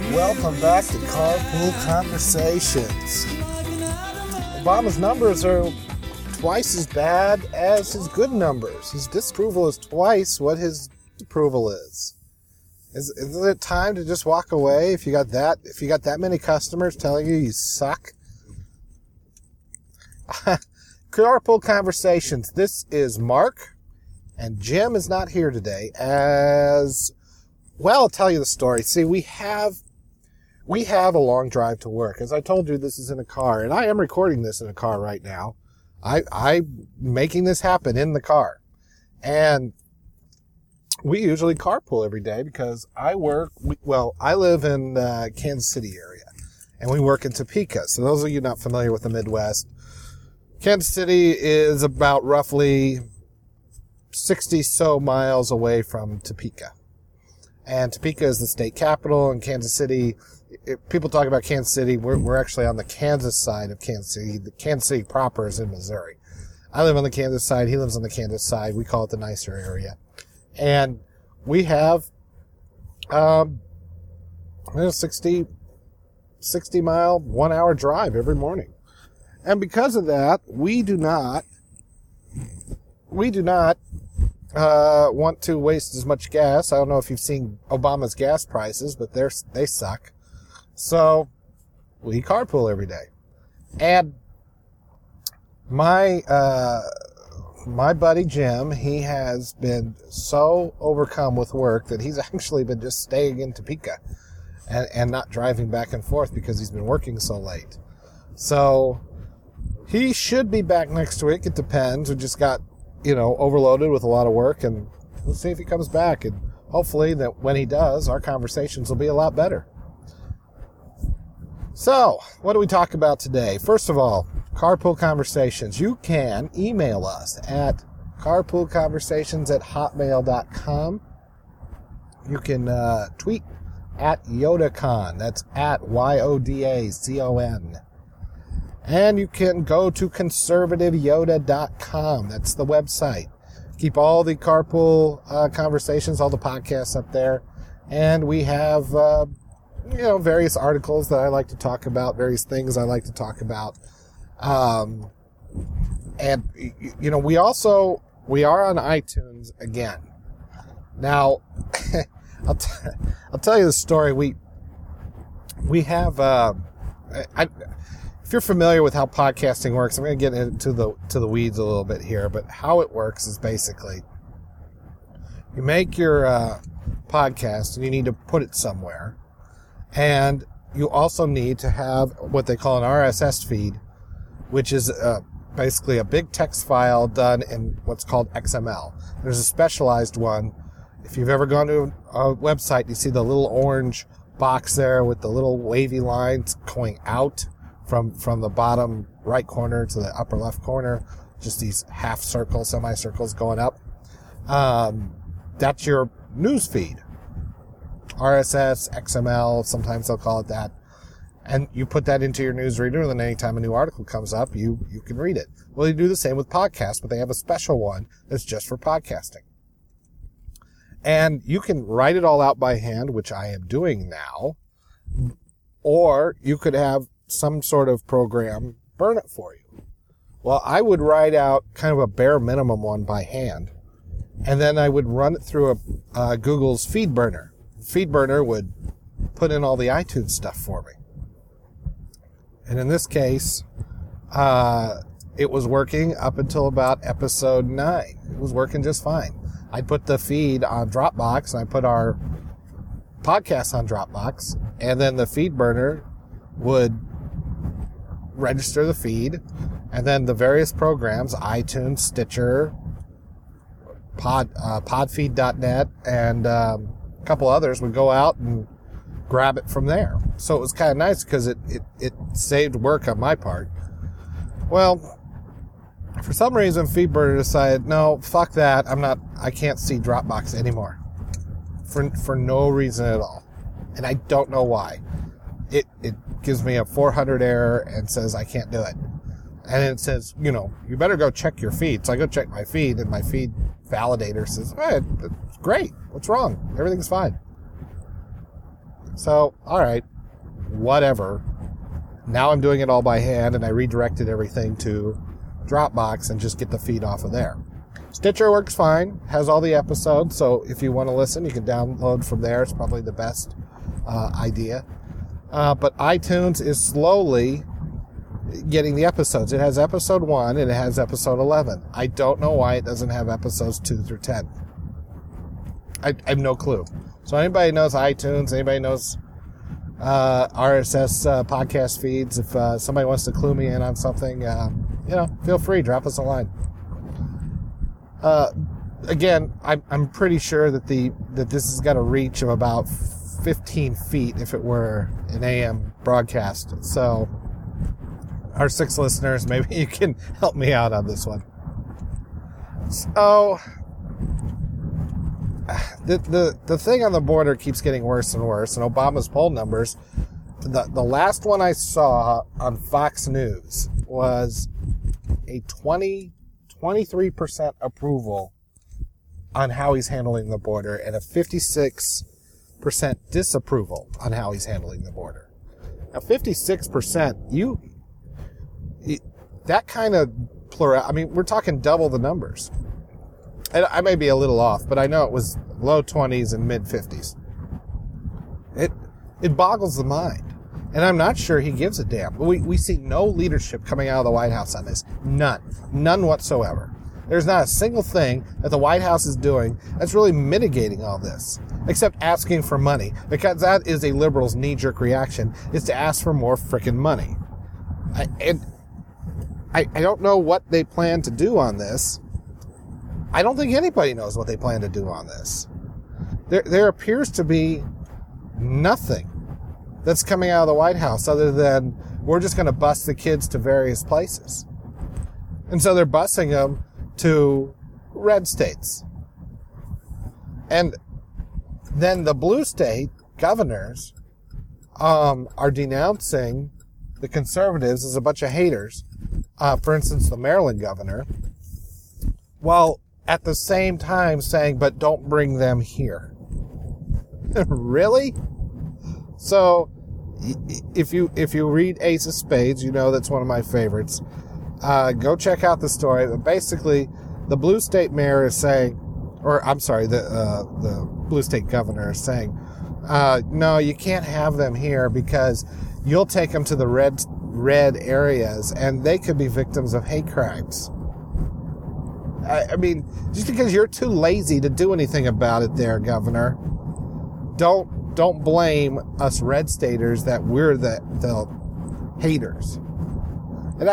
Welcome back to Carpool Conversations. Obama's numbers are twice as bad as his good numbers. His disapproval is twice what his approval is. Isn't it time to just walk away if you got that many customers telling you suck? Carpool Conversations. This is Mark, and Jim is not here today. As well, I'll tell you the story. See, we have a long drive to work. As I told you, this is in a car, and I am recording this in a car right now. I'm making this happen in the car. And we usually carpool every day because I live in Kansas City area, and we work in Topeka. So those of you not familiar with the Midwest, Kansas City is about roughly 60 so miles away from Topeka. And Topeka is the state capital, and Kansas City, people talk about Kansas City, we're actually on the Kansas side of Kansas City. The Kansas City proper is in Missouri. I live on the Kansas side, he lives on the Kansas side. We call it the nicer area. And we have 60 mile, 1 hour drive every morning. And because of that, we do not want to waste as much gas. I don't know if you've seen Obama's gas prices, but they suck. So we carpool every day. And my buddy Jim, he has been so overcome with work that he's actually been just staying in Topeka and not driving back and forth because he's been working so late. So he should be back next week. It depends. We just got, overloaded with a lot of work, and we'll see if he comes back. And hopefully that when he does, our conversations will be a lot better. So, what do we talk about today? First of all, Carpool Conversations. You can email us at carpoolconversations@hotmail.com. You can tweet at YodaCon. That's at YODACON. And you can go to conservativeyoda.com. That's the website. Keep all the Carpool Conversations, all the podcasts up there. And we have, various articles that I like to talk about, various things I like to talk about. We are on iTunes again. Now, I'll tell you the story. We have, if you're familiar with how podcasting works, I'm going to get into the weeds a little bit here, but how it works is basically you make your podcast and you need to put it somewhere, and you also need to have what they call an RSS feed, which is basically a big text file done in what's called XML. There's a specialized one. If you've ever gone to a website, you see the little orange box there with the little wavy lines going out from the bottom right corner to the upper left corner, just these half circles, semicircles going up. That's your news feed. RSS, XML, sometimes they'll call it that. And you put that into your newsreader, and then anytime a new article comes up, you can read it. Well, you do the same with podcasts, but they have a special one that's just for podcasting. And you can write it all out by hand, which I am doing now, or you could have some sort of program burn it for you. Well, I would write out kind of a bare minimum one by hand, and then I would run it through Google's FeedBurner. FeedBurner would put in all the iTunes stuff for me. And in this case, it was working up until about episode 9. It was working just fine. I'd put the feed on Dropbox, and I put our podcast on Dropbox, and then the FeedBurner would register the feed, and then the various programs, iTunes, Stitcher, Podfeed.net, and a couple others would go out and grab it from there. So it was kind of nice because it saved work on my part. Well, for some reason, FeedBurner decided, no, fuck that. I can't see Dropbox anymore. For no reason at all. And I don't know why. It gives me a 400 error and says I can't do it. And it says, you better go check your feed. So I go check my feed, and my feed validator says, hey, it's great. What's wrong? Everything's fine. So, all right, whatever. Now I'm doing it all by hand, and I redirected everything to Dropbox and just get the feed off of there. Stitcher works fine, has all the episodes, so if you want to listen, you can download from there. It's probably the best idea. But iTunes is slowly getting the episodes. It has episode 1 and it has episode 11. I don't know why it doesn't have episodes 2 through 10. I have no clue. So anybody knows iTunes, anybody knows RSS podcast feeds, if somebody wants to clue me in on something, feel free, drop us a line. Again, I'm pretty sure that this has got a reach of about 15 feet if it were an AM broadcast. So our 6 listeners, maybe you can help me out on this one. So the thing on the border keeps getting worse and worse, and Obama's poll numbers, the last one I saw on Fox News was a 23% approval on how he's handling the border and a 56% disapproval on how he's handling the border. Now, 56%, that kind of plural, I mean, we're talking double the numbers. And I may be a little off, but I know it was low 20s and mid 50s. It boggles the mind. And I'm not sure he gives a damn. We see no leadership coming out of the White House on this. None whatsoever. There's not a single thing that the White House is doing that's really mitigating all this, except asking for money, because that is a liberal's knee-jerk reaction, is to ask for more frickin' money. I don't know what they plan to do on this. I don't think anybody knows what they plan to do on this. There appears to be nothing that's coming out of the White House other than we're just going to bus the kids to various places. And so they're busing them to red states. And then the blue state governors are denouncing the conservatives as a bunch of haters. For instance, the Maryland governor, while at the same time saying, but don't bring them here. Really? So, if you read Ace of Spades, you know that's one of my favorites. Go check out the story. But basically, the blue state mayor is saying, or I'm sorry, the blue state governor is saying, no, you can't have them here because you'll take them to the red areas and they could be victims of hate crimes. I mean, just because you're too lazy to do anything about it there, Governor, don't blame us red staters that we're the haters. And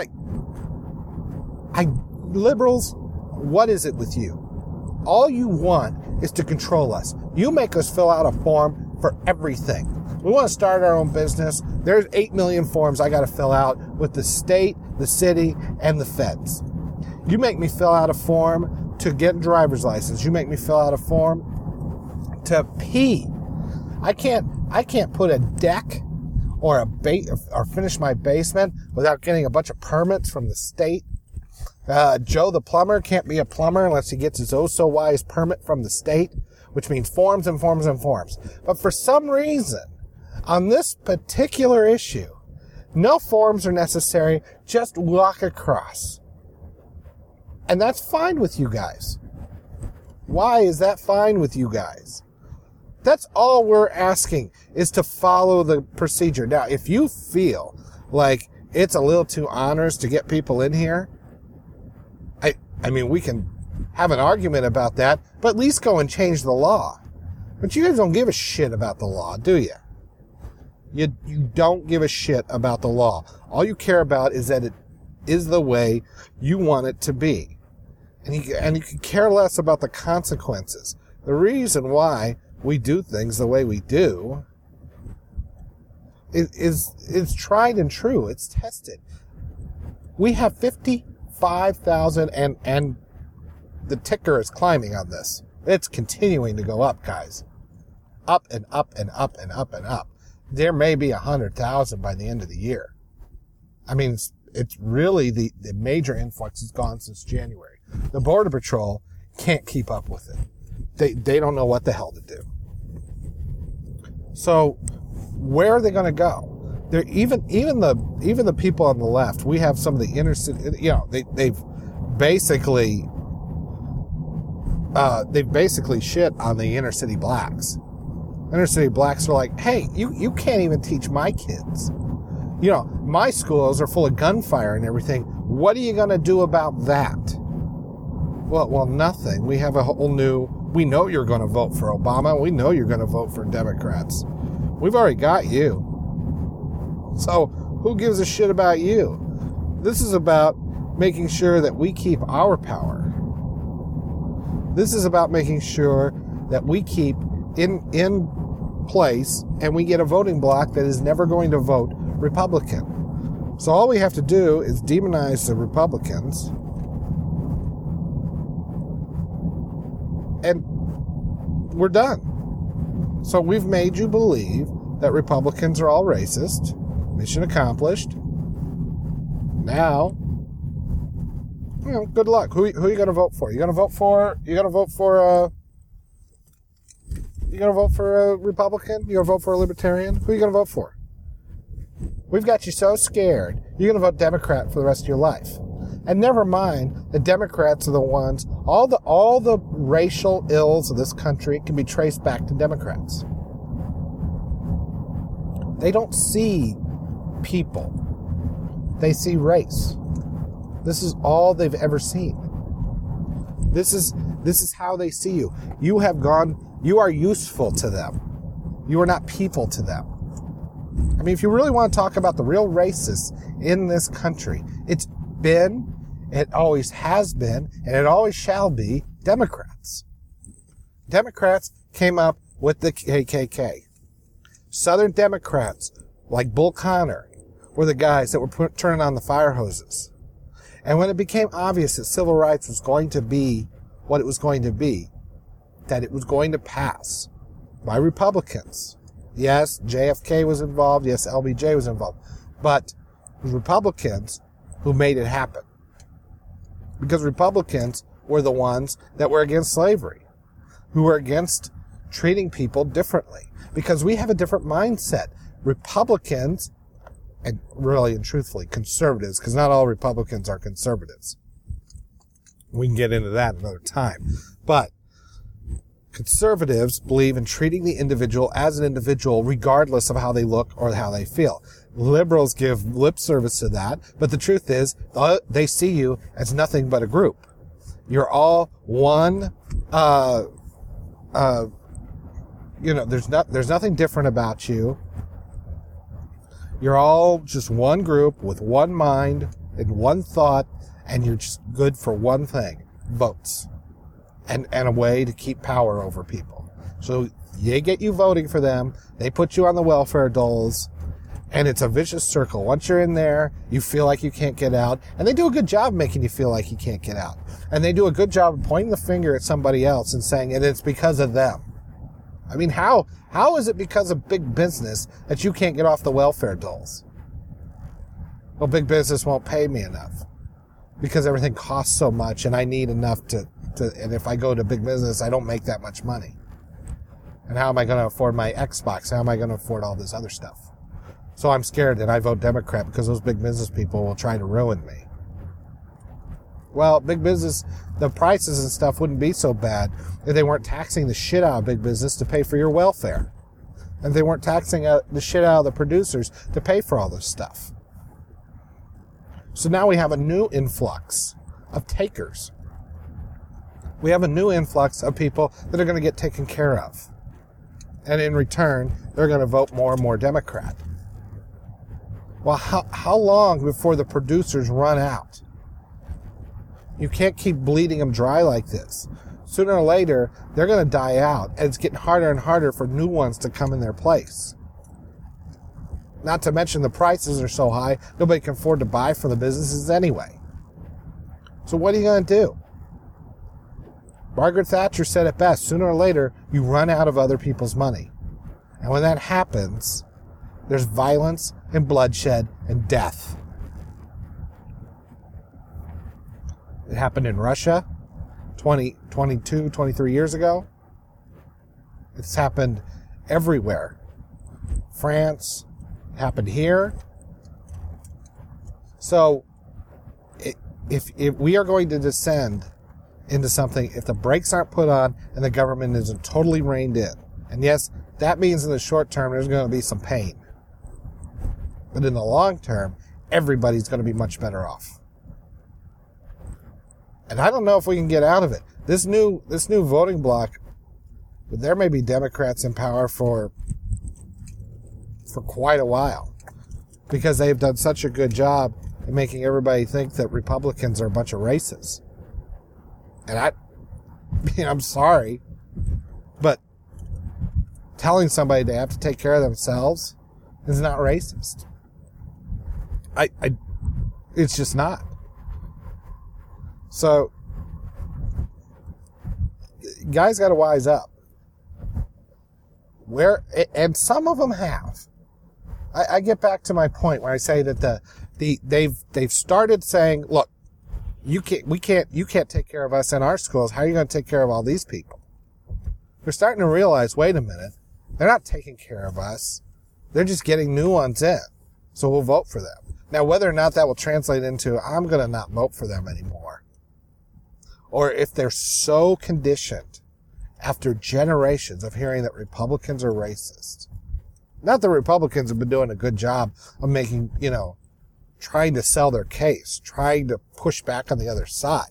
liberals, what is it with you? All you want is to control us. You make us fill out a form for everything. We want to start our own business. There's 8 million forms I got to fill out with the state, the city, and the feds. You make me fill out a form to get a driver's license. You make me fill out a form to pee. I can't put a deck or or finish my basement without getting a bunch of permits from the state. Joe the plumber can't be a plumber unless he gets his oh-so-wise permit from the state, which means forms and forms and forms. But for some reason, on this particular issue, no forms are necessary. Just walk across. And that's fine with you guys. Why is that fine with you guys? That's all we're asking, is to follow the procedure. Now, if you feel like it's a little too onerous to get people in here, I mean, we can have an argument about that, but at least go and change the law. But you guys don't give a shit about the law, do you? You don't give a shit about the law. All you care about is that it is the way you want it to be. And you can care less about the consequences. The reason why we do things the way we do is tried and true. It's tested. We have 55,000 and the ticker is climbing on this. It's continuing to go up, guys. Up and up and up and up and up. There may be 100,000 by the end of the year. I mean, it's really the major influx has gone since January. The Border Patrol can't keep up with it. They don't know what the hell to do. So where are they going to go? They're even the people on the left. We have some of the inner city. They've basically shit on the inner city blacks. Inner city blacks are like, hey, you can't even teach my kids. My schools are full of gunfire and everything. What are you going to do about that? Well, nothing. We have a whole new. We know you're going to vote for Obama. We know you're going to vote for Democrats. We've already got you. So who gives a shit about you? This is about making sure that we keep our power. This is about making sure that we keep in place and we get a voting bloc that is never going to vote Republican. So all we have to do is demonize the Republicans and we're done. So we've made you believe that Republicans are all racist. Mission accomplished. Now, good luck. Who are you going to vote for? You going to vote for a Republican? You going to vote for a Libertarian? Who are you going to vote for? We've got you so scared. You're going to vote Democrat for the rest of your life. And never mind, the Democrats are the ones, all the racial ills of this country can be traced back to Democrats. They don't see people. They see race. This is all they've ever seen. This is how they see you. You are useful to them. You are not people to them. I mean, if you really want to talk about the real racists in this country, it always has been, and it always shall be Democrats. Democrats came up with the KKK. Southern Democrats, like Bull Connor, were the guys that were turning on the fire hoses. And when it became obvious that civil rights was going to be what it was going to be, that it was going to pass by Republicans. Yes, JFK was involved. Yes, LBJ was involved. But it was Republicans who made it happen. Because Republicans were the ones that were against slavery, who were against treating people differently. Because we have a different mindset. Republicans, and really and truthfully, conservatives, because not all Republicans are conservatives. We can get into that another time. But conservatives believe in treating the individual as an individual regardless of how they look or how they feel. Liberals give lip service to that, but the truth is they see you as nothing but a group. You're all one, there's nothing different about you. You're all just one group with one mind and one thought, and you're just good for one thing, votes. And a way to keep power over people. So they get you voting for them, they put you on the welfare doles, and it's a vicious circle. Once you're in there, you feel like you can't get out, and they do a good job making you feel like you can't get out. And they do a good job of pointing the finger at somebody else and saying, and it's because of them. I mean, how is it because of big business that you can't get off the welfare doles? Well, big business won't pay me enough because everything costs so much and I need enough and if I go to big business, I don't make that much money. And how am I going to afford my Xbox? How am I going to afford all this other stuff? So I'm scared that I vote Democrat because those big business people will try to ruin me. Well, big business, the prices and stuff wouldn't be so bad if they weren't taxing the shit out of big business to pay for your welfare. And they weren't taxing the shit out of the producers to pay for all this stuff. So now we have a new influx of takers. We have a new influx of people that are going to get taken care of. And in return, they're going to vote more and more Democrat. Well, how long before the producers run out? You can't keep bleeding them dry like this. Sooner or later, they're going to die out, and it's getting harder and harder for new ones to come in their place. Not to mention the prices are so high, nobody can afford to buy from the businesses anyway. So what are you going to do? Margaret Thatcher said it best. Sooner or later, you run out of other people's money. And when that happens, there's violence and bloodshed and death. It happened in Russia 23 years ago. It's happened everywhere France. It happened here. So if we are going to descend into something, if the brakes aren't put on and the government isn't totally reined in, and yes, that means in the short term there's going to be some pain. But in the long term, everybody's going to be much better off. And I don't know if we can get out of it. This new voting bloc, there may be Democrats in power for quite a while, because they've done such a good job in making everybody think that Republicans are a bunch of racists. And I'm sorry, but telling somebody they have to take care of themselves is not racist. It's just not. So, guys got to wise up. And some of them have. I get back to my point where I say that they've started saying, look, you can't take care of us in our schools. How are you going to take care of all these people? They're starting to realize, wait a minute, they're not taking care of us. They're just getting new ones in. So we'll vote for them. Now, whether or not that will translate into, I'm going to not vote for them anymore. Or if they're so conditioned after generations of hearing that Republicans are racist. Not that Republicans have been doing a good job of making, trying to sell their case, trying to push back on the other side.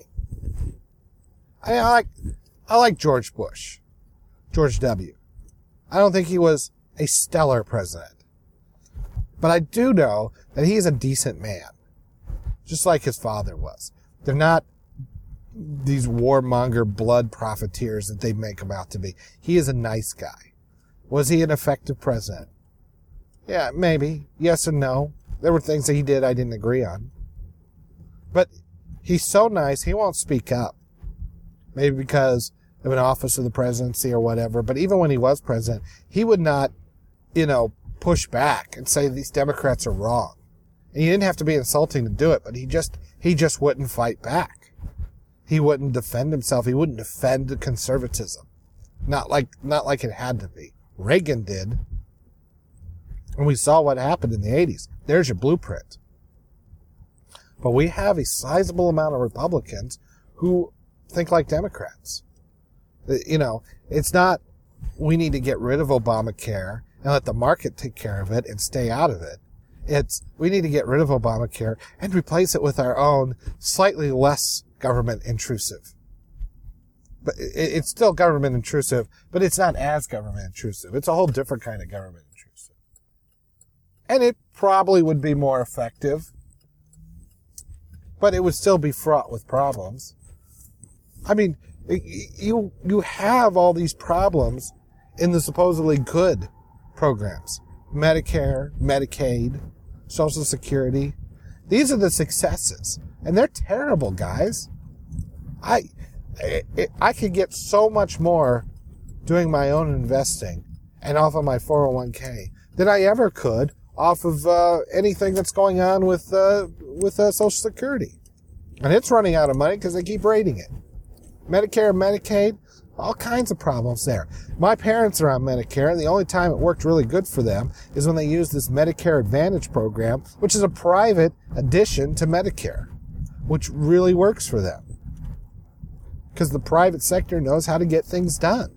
I like George Bush, George W. I don't think he was a stellar president. But I do know that he's a decent man, just like his father was. They're not these warmonger blood profiteers that they make him out to be. He is a nice guy. Was he an effective president? Yeah, maybe. Yes and no. There were things that he did I didn't agree on. But he's so nice, he won't speak up. Maybe because of an office of the presidency or whatever. But even when he was president, he would not, push back and say these Democrats are wrong. And he didn't have to be insulting to do it, but he just wouldn't fight back. He wouldn't defend himself. He wouldn't defend conservatism. Not like it had to be. Reagan did. And we saw what happened in the 80s. There's your blueprint. But we have a sizable amount of Republicans who think like Democrats. It's not, we need to get rid of Obamacare and let the market take care of it and stay out of it. It's, we need to get rid of Obamacare and replace it with our own slightly less government intrusive. But it's still government intrusive, but it's not as government intrusive. It's a whole different kind of government intrusive. And it probably would be more effective, but it would still be fraught with problems. I mean, you have all these problems in the supposedly good programs. Medicare, Medicaid, Social Security. These are the successes. And they're terrible, guys. I could get so much more doing my own investing and off of my 401k than I ever could off of anything that's going on with Social Security. And it's running out of money because they keep raiding it. Medicare and Medicaid, all kinds of problems there. My parents are on Medicare, and the only time it worked really good for them is when they used this Medicare Advantage program, which is a private addition to Medicare, which really works for them. Because the private sector knows how to get things done.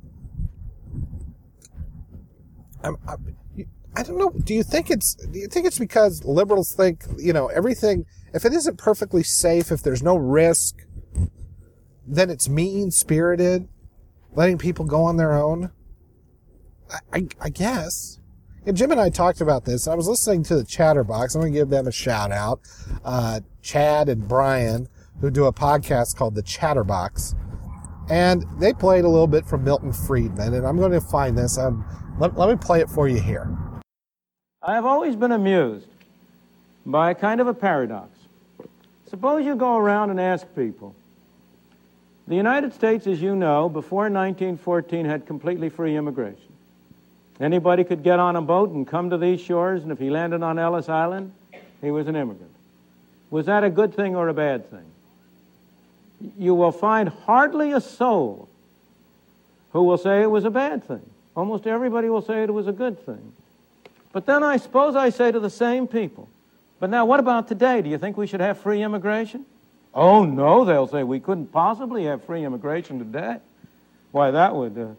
I don't know. Do you think it's because liberals think, everything, if it isn't perfectly safe, if there's no risk, then it's mean-spirited, letting people go on their own? I guess. And Jim and I talked about this. I was listening to the Chatterbox. I'm going to give them a shout-out. Chad and Brian, who do a podcast called The Chatterbox. And they played a little bit from Milton Friedman, and I'm going to find this. Let me play it for you here. I have always been amused by a kind of a paradox. Suppose you go around and ask people, the United States, as you know, before 1914 had completely free immigration. Anybody could get on a boat and come to these shores, and if he landed on Ellis Island, he was an immigrant. Was that a good thing or a bad thing? You will find hardly a soul who will say it was a bad thing. Almost everybody will say it was a good thing. But then I suppose I say to the same people, but now what about today? Do you think we should have free immigration? Oh, no, they'll say, we couldn't possibly have free immigration today. Why, that would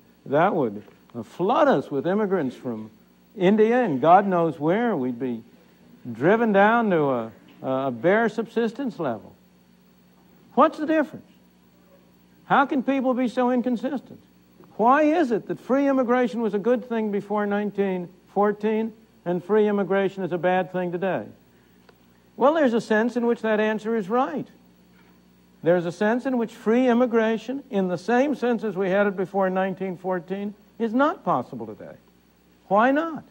flood us with immigrants from India and God knows where. We'd be driven down to a bare subsistence level. What's the difference? How can people be so inconsistent? Why is it that free immigration was a good thing before 1914 and free immigration is a bad thing today? Well, there's a sense in which that answer is right. There's a sense in which free immigration, in the same sense as we had it before 1914, is not possible today. Why not?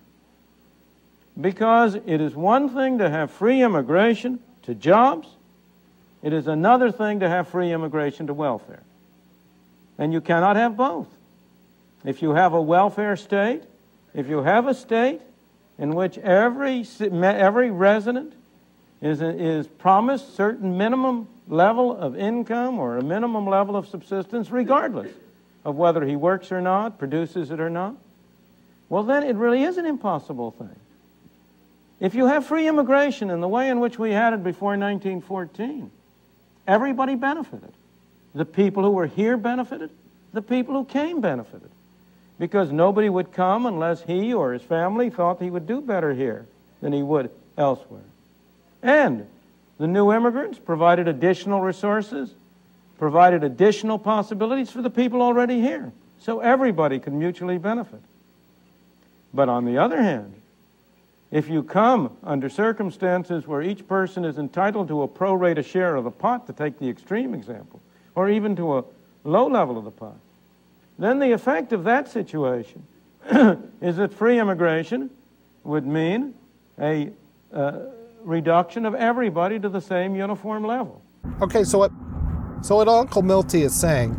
Because it is one thing to have free immigration to jobs. It is another thing to have free immigration to welfare. And you cannot have both. If you have a welfare state, if you have a state in which every resident is promised certain minimum level of income or a minimum level of subsistence, regardless of whether he works or not, produces it or not, well, then it really is an impossible thing. If you have free immigration in the way in which we had it before 1914, everybody benefited. The people who were here benefited. The people who came benefited. Because nobody would come unless he or his family thought he would do better here than he would elsewhere. And the new immigrants provided additional resources, provided additional possibilities for the people already here. So everybody could mutually benefit. But on the other hand, if you come under circumstances where each person is entitled to a pro rata share of the pot, to take the extreme example, or even to a low level of the pot, then the effect of that situation is that free immigration would mean a reduction of everybody to the same uniform level. Okay, so what Uncle Milty is saying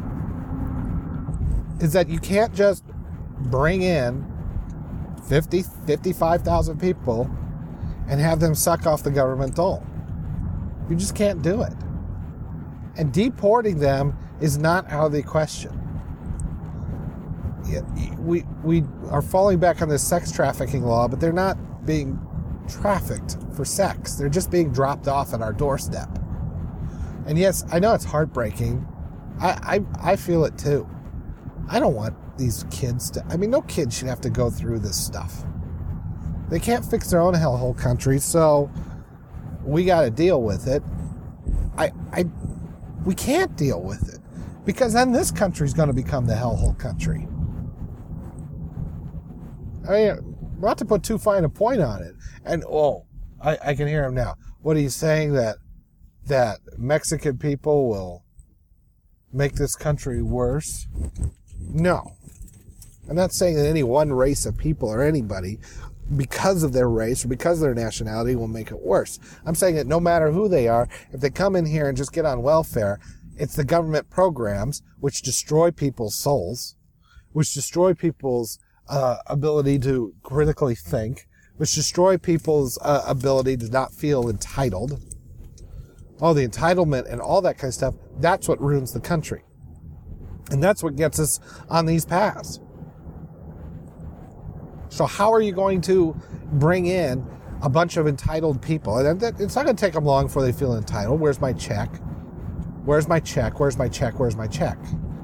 is that you can't just bring in 55,000 people and have them suck off the government dole. You just can't do it. And deporting them is not out of the question. We are falling back on this sex trafficking law, but they're not being trafficked for sex. They're just being dropped off at our doorstep. And yes, I know it's heartbreaking. I feel it too. I don't want these kids to... I mean, no kid should have to go through this stuff. They can't fix their own hellhole country, so we got to deal with it. We can't deal with it, because then this country's going to become the hellhole country. I mean, not to put too fine a point on it. And, I can hear him now. What are you saying, that Mexican people will make this country worse? No. I'm not saying that any one race of people or anybody, because of their race or because of their nationality, will make it worse. I'm saying that no matter who they are, if they come in here and just get on welfare, it's the government programs which destroy people's souls, which destroy people's ability to critically think, which destroy people's ability to not feel entitled. Oh, the entitlement and all that kind of stuff, that's what ruins the country. And that's what gets us on these paths. So how are you going to bring in a bunch of entitled people? And it's not going to take them long before they feel entitled. Where's my check? Where's my check? Where's my check? Where's my check?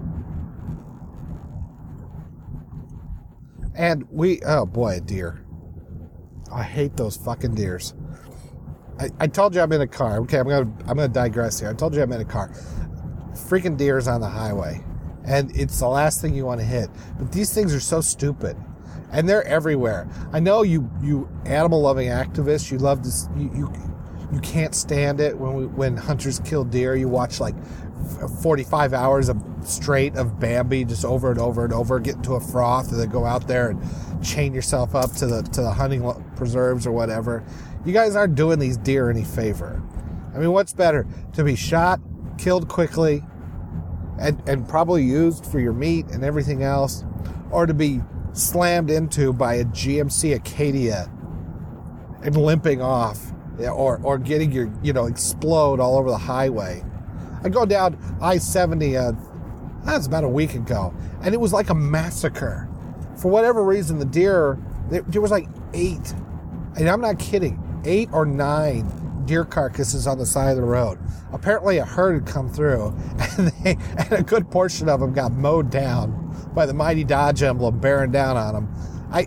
And oh boy, a deer. I hate those fucking deers. I told you I'm in a car. Okay, I'm gonna digress here. I told you I'm in a car. Freaking deers on the highway. And it's the last thing you want to hit. But these things are so stupid. And they're everywhere. I know you animal-loving activists, you love this. You can't stand it when hunters kill deer. You watch like 45 hours straight of Bambi just over and over and over, get into a froth, and then go out there and chain yourself up to the hunting preserves or whatever. You guys aren't doing these deer any favor. I mean, what's better? To be shot, killed quickly, and probably used for your meat and everything else, or to be slammed into by a GMC Acadia and limping off, or getting your, explode all over the highway. I go down I-70, that's about a week ago, and it was like a massacre. For whatever reason, the deer, there was like 8 And I'm not kidding, 8 or 9 deer carcasses on the side of the road. Apparently a herd had come through, and a good portion of them got mowed down by the mighty Dodge emblem bearing down on them.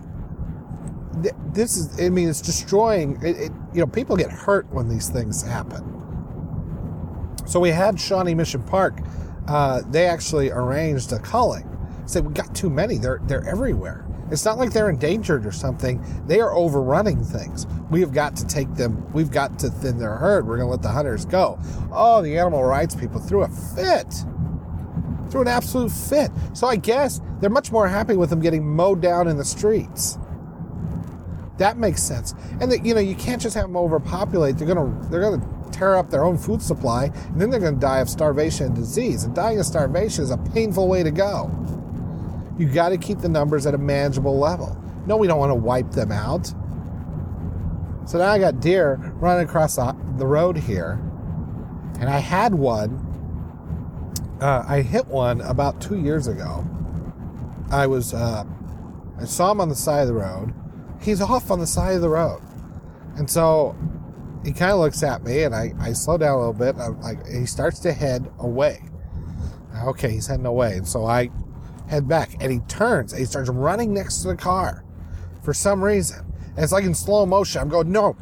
It's destroying. People get hurt when these things happen. So we had Shawnee Mission Park. They actually arranged a culling. Said we got too many. They're everywhere. It's not like they're endangered or something. They are overrunning things. We have got to take them. We've got to thin their herd. We're going to let the hunters go. Oh, the animal rights people threw a fit. Threw an absolute fit. So I guess they're much more happy with them getting mowed down in the streets. That makes sense. And you can't just have them overpopulate. They're gonna tear up their own food supply, and then they're gonna die of starvation and disease. And dying of starvation is a painful way to go. You got to keep the numbers at a manageable level. No, we don't want to wipe them out. So now I got deer running across the road here, and I had one. I hit one about 2 years ago. I saw him on the side of the road. He's off on the side of the road, and so he kind of looks at me, and I slow down a little bit. He starts to head away. Okay, he's heading away, and so I head back, and he turns, and he starts running next to the car for some reason. And it's like in slow motion. I'm going, no.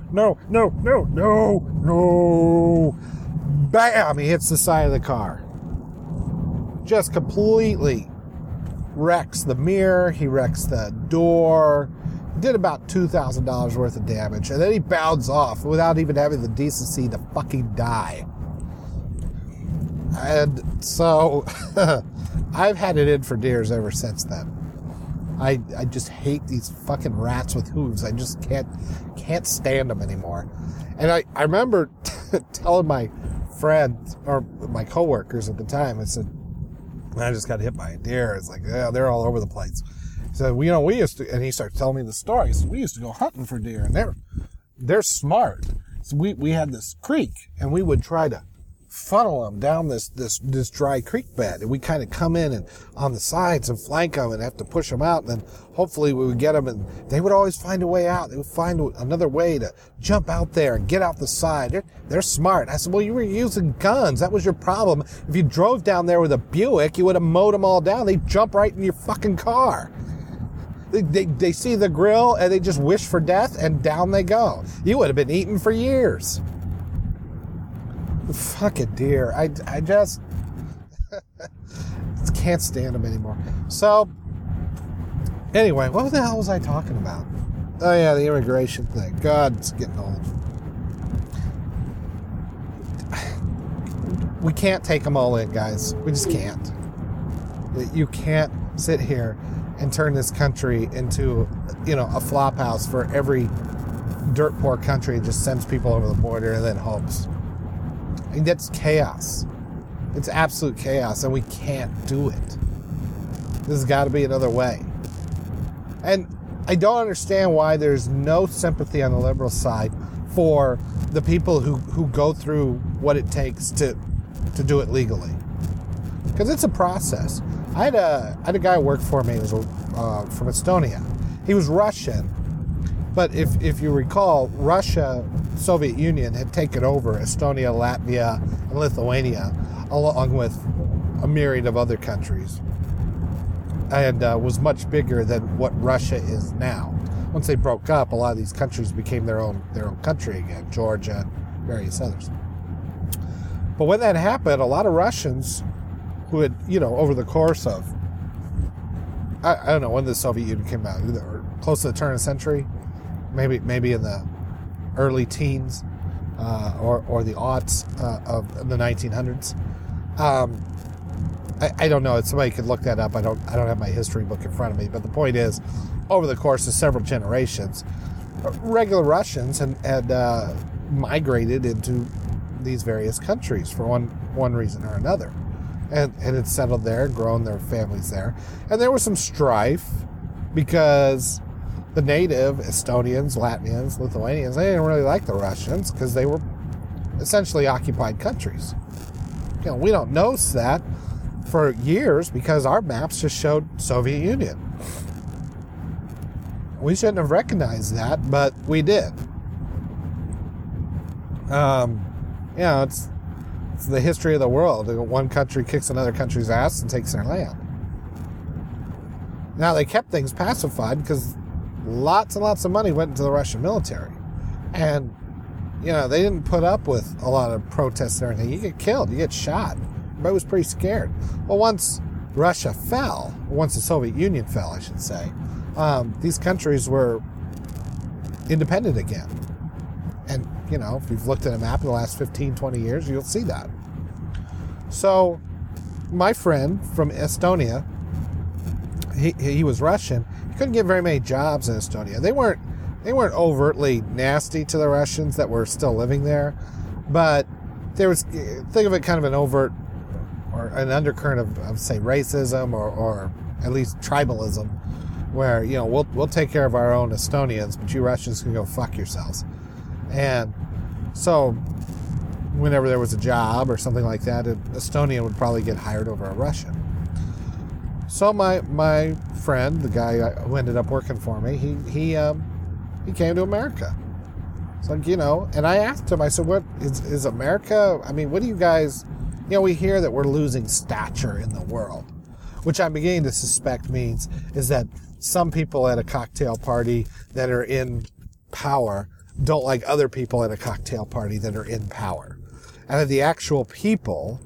Bam! He hits the side of the car. Just completely wrecks the mirror. He wrecks the door. Did about $2,000 worth of damage. And then he bounds off without even having the decency to fucking die. And so I've had it in for deers ever since then. I just hate these fucking rats with hooves. I just can't stand them anymore. And I remember telling my friend, or my coworkers at the time, I said, I just got hit by a deer. It's like, yeah, they're all over the place. He said, we used to, and he started telling me the story. He said, we used to go hunting for deer, and they're smart. So we had this creek, and we would try to funnel them down this dry creek bed, and we kind of come in and on the sides and flank them and have to push them out, and then hopefully we would get them, and they would always find a way out. They would find another way to jump out there and get out the side. They're smart. I said, well, you were using guns. That was your problem. If you drove down there with a Buick, you would have mowed them all down. They jump right in your fucking car. They see the grill and they just wish for death, and down they go. You would have been eaten for years. Fucking deer. I just can't stand them anymore. So, anyway, what the hell was I talking about? Oh, yeah, the immigration thing. God, it's getting old. We can't take them all in, guys. We just can't. You can't sit here and turn this country into, a flop house for every dirt poor country that just sends people over the border and then hopes. I mean, that's chaos. It's absolute chaos, and we can't do it. There's got to be another way. And I don't understand why there's no sympathy on the liberal side for the people who go through what it takes to do it legally. Because it's a process. I had a guy who worked for me. He was from Estonia. He was Russian, but if you recall, Russia, Soviet Union, had taken over Estonia, Latvia, and Lithuania, along with a myriad of other countries, and was much bigger than what Russia is now. Once they broke up, a lot of these countries became their own country again, Georgia, various others. But when that happened, a lot of Russians who had, over the course of, I don't know when the Soviet Union came out, either close to the turn of the century, maybe in the early teens, or the aughts of the 1900s. I don't know. Somebody could look that up. I don't have my history book in front of me. But the point is, over the course of several generations, regular Russians had migrated into these various countries for one reason or another, and had settled there and grown their families there. And there was some strife because the native Estonians, Latvians, Lithuanians, they didn't really like the Russians because they were essentially occupied countries. We don't know that for years because our maps just showed Soviet Union. We shouldn't have recognized that, but we did. It's the history of the world. One country kicks another country's ass and takes their land. Now, they kept things pacified because lots and lots of money went into the Russian military. And, they didn't put up with a lot of protests or anything. You get killed, you get shot. Everybody was pretty scared. Well, once Russia fell, once the Soviet Union fell, I should say, these countries were independent again. And, if you've looked at a map in the last 15, 20 years, you'll see that. So, my friend from Estonia, he was Russian. He couldn't get very many jobs in Estonia. They weren't overtly nasty to the Russians that were still living there, but there was, think of it kind of an overt or an undercurrent of say, racism or at least tribalism, where, we'll take care of our own Estonians, but you Russians can go fuck yourselves. And so whenever there was a job or something like that, an Estonian would probably get hired over a Russian. So my friend, the guy who ended up working for me, he came to America. So, and I asked him, I said, what is America? I mean, what do you guys, we hear that we're losing stature in the world, which I'm beginning to suspect means is that some people at a cocktail party that are in power don't like other people at a cocktail party that are in power. And that the actual people,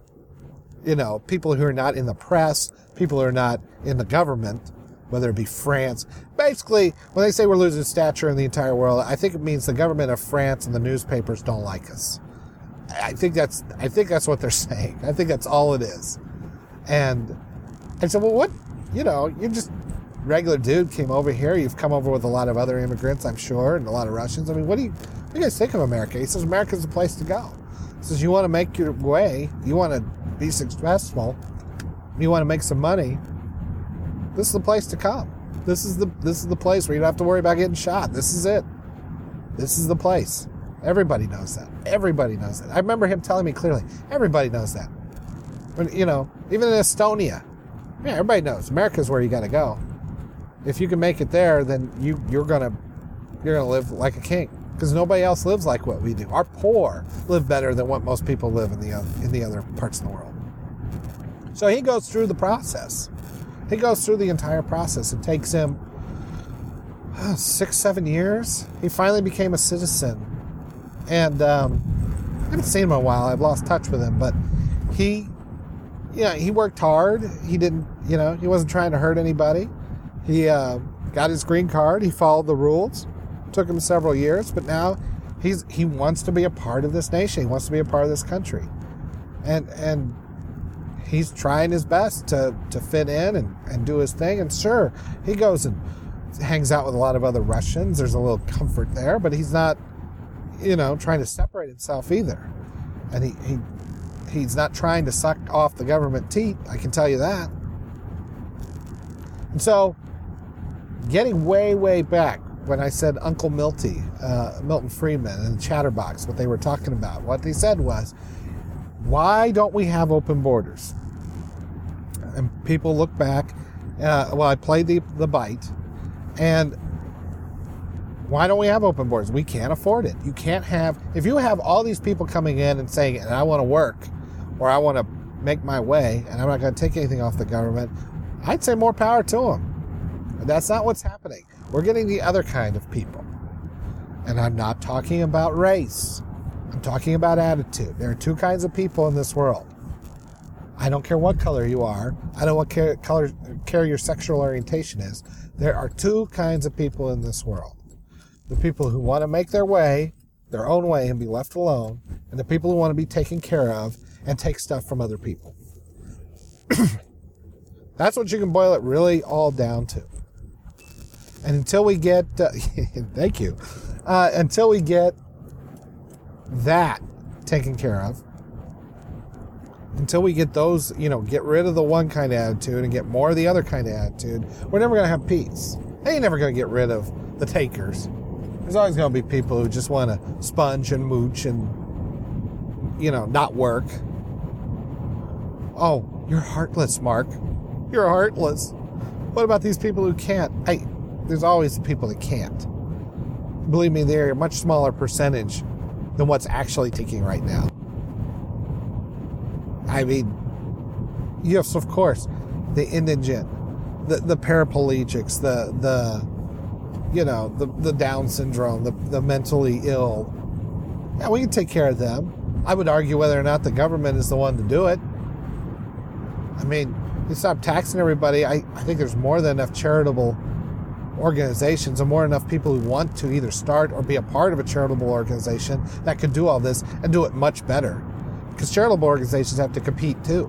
people who are not in the press, people who are not in the government, whether it be France. Basically, when they say we're losing stature in the entire world, I think it means the government of France and the newspapers don't like us. I think that's what they're saying. I think that's all it is. And I said, well, what, you're just regular dude, came over here. You've come over with a lot of other immigrants, I'm sure, and a lot of Russians. I mean, what do you guys think of America? He says, America's the place to go. He says, you want to make your way, you want to be successful, you want to make some money, this is the place to come. This is the place where you don't have to worry about getting shot. This is it. This is the place. Everybody knows that. Everybody knows that. I remember him telling me clearly, everybody knows that. When, even in Estonia, everybody knows America's where you got to go. If you can make it there, then you're gonna live like a king, because nobody else lives like what we do. Our poor live better than what most people live in the other parts of the world. So he goes through the process. He goes through the entire process. It takes him 6-7 years. He finally became a citizen, and I haven't seen him in a while. I've lost touch with him, but he worked hard. He didn't, he wasn't trying to hurt anybody. He got his green card. He followed the rules. Took him several years, but now he wants to be a part of this nation. He wants to be a part of this country, and he's trying his best to fit in and do his thing. And sure, he goes and hangs out with a lot of other Russians. There's a little comfort there, but he's not, trying to separate himself either. And he's not trying to suck off the government teat. I can tell you that. And so, getting way, way back, when I said Uncle Milty, Milton Friedman, and the Chatterbox, what they were talking about, what they said was, why don't we have open borders? And people look back. I played the bite, and why don't we have open borders? We can't afford it. You can't have, if you have all these people coming in and saying, and I want to work, or I want to make my way, and I'm not going to take anything off the government, I'd say more power to them. But that's not what's happening. We're getting the other kind of people. And I'm not talking about race. I'm talking about attitude. There are two kinds of people in this world. I don't care what color you are. I don't care your sexual orientation is. There are two kinds of people in this world. The people who want to make their way, their own way, and be left alone, and the people who want to be taken care of and take stuff from other people. That's what you can boil it really all down to. And until we get, thank you, until we get that taken care of, until we get those, get rid of the one kind of attitude and get more of the other kind of attitude, we're never going to have peace. They ain't never going to get rid of the takers. There's always going to be people who just want to sponge and mooch and, not work. Oh, you're heartless, Mark. You're heartless. What about these people who can't? there's always people that can't. Believe me, they're a much smaller percentage than what's actually taking right now. I mean, yes, of course, the indigent, the paraplegics, the Down syndrome, the mentally ill. Yeah, we can take care of them. I would argue whether or not the government is the one to do it. I mean, you stop taxing everybody. I think there's more than enough charitable organizations and more than enough people who want to either start or be a part of a charitable organization that could do all this and do it much better. Because charitable organizations have to compete too.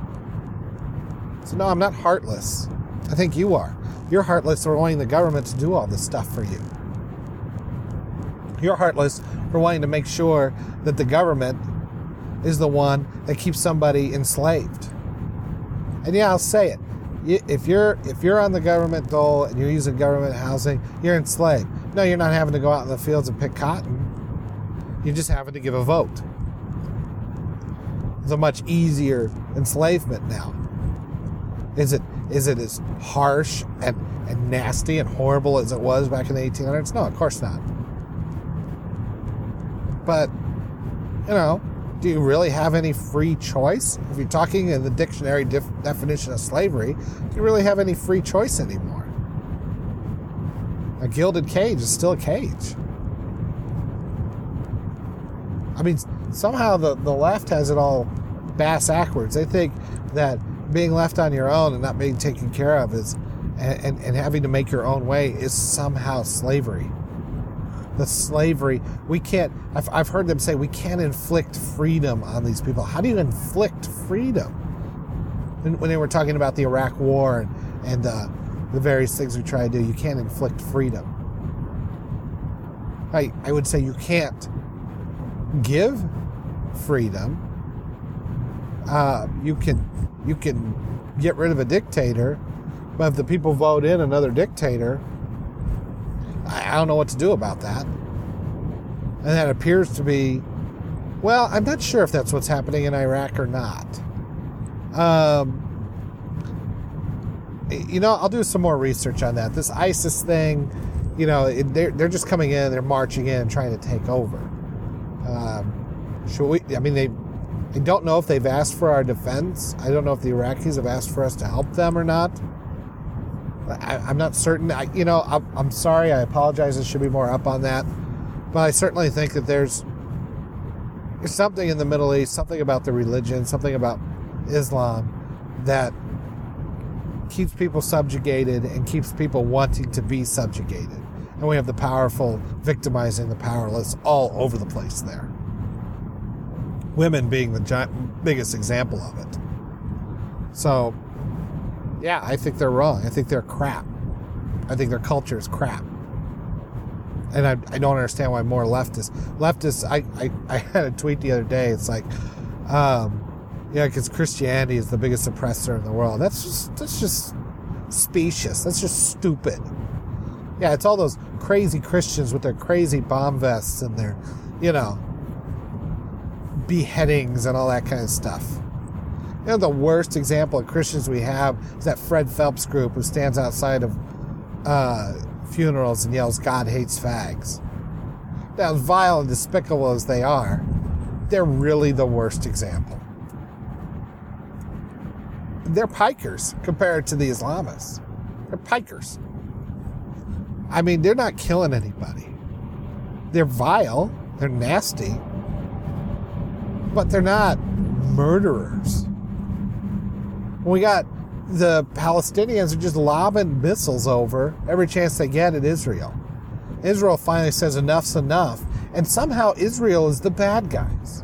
So no, I'm not heartless. I think you are. You're heartless for wanting the government to do all this stuff for you. You're heartless for wanting to make sure that the government is the one that keeps somebody enslaved. And yeah, I'll say it. If you're on the government dole and you're using government housing, you're enslaved. No, you're not having to go out in the fields and pick cotton. You're just having to give a vote. It's a much easier enslavement now. Is it as harsh and nasty and horrible as it was back in the 1800s? No, of course not. But, do you really have any free choice? If you're talking in the dictionary definition of slavery, do you really have any free choice anymore? A gilded cage is still a cage. I mean, somehow the left has it all bass-ackwards. They think that being left on your own and not being taken care of and having to make your own way is somehow slavery. The slavery, we can't, I've heard them say we can't inflict freedom on these people. How do you inflict freedom? When they were talking about the Iraq War and the various things we try to do, you can't inflict freedom. I would say you can't give freedom. You can get rid of a dictator, but if the people vote in another dictator, I don't know what to do about that. And that appears to be, well, I'm not sure if that's what's happening in Iraq or not. I'll do some more research on that. This ISIS thing, they're just coming in, they're marching in and trying to take over. I don't know if they've asked for our defense. I don't know if the Iraqis have asked for us to help them or not. I'm not certain. I'm sorry. I apologize. I should be more up on that. But I certainly think that there's something in the Middle East, something about the religion, something about Islam that keeps people subjugated and keeps people wanting to be subjugated. And we have the powerful victimizing the powerless all over the place there. Women being the biggest example of it. So, yeah, I think they're wrong. I think they're crap. I think their culture is crap. And I don't understand why more leftists... I had a tweet the other day. It's like, because Christianity is the biggest oppressor in the world. That's just specious. That's just stupid. Yeah, it's all those crazy Christians with their crazy bomb vests and their, beheadings and all that kind of stuff. The worst example of Christians we have is that Fred Phelps group who stands outside of funerals and yells, "God hates fags." Now, as vile and despicable as they are, they're really the worst example. They're pikers compared to the Islamists. They're pikers. I mean, they're not killing anybody. They're vile. They're nasty. But they're not murderers. We got the Palestinians are just lobbing missiles over every chance they get at Israel. Israel finally says enough's enough, and somehow Israel is the bad guys.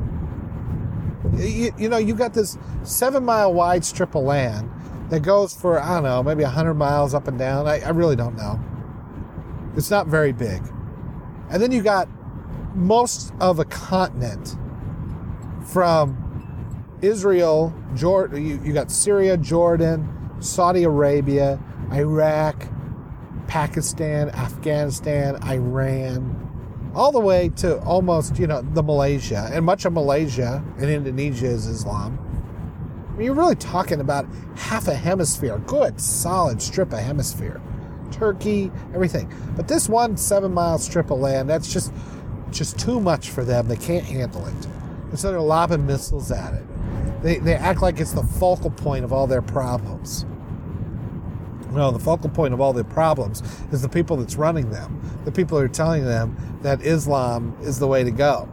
You got this 7-mile wide strip of land that goes for, I don't know, maybe 100 miles up and down. I really don't know. It's not very big. And then you got most of a continent from Israel, Jordan, you got Syria, Jordan, Saudi Arabia, Iraq, Pakistan, Afghanistan, Iran, all the way to almost, the Malaysia. And much of Malaysia and Indonesia is Islam. I mean, you're really talking about half a hemisphere, a good, solid strip of hemisphere. Turkey, everything. But this 1 7-mile strip of land, that's just too much for them. They can't handle it. And so they're lobbing missiles at it. They act like it's the focal point of all their problems. No, the focal point of all their problems is the people that's running them. The people who are telling them that Islam is the way to go.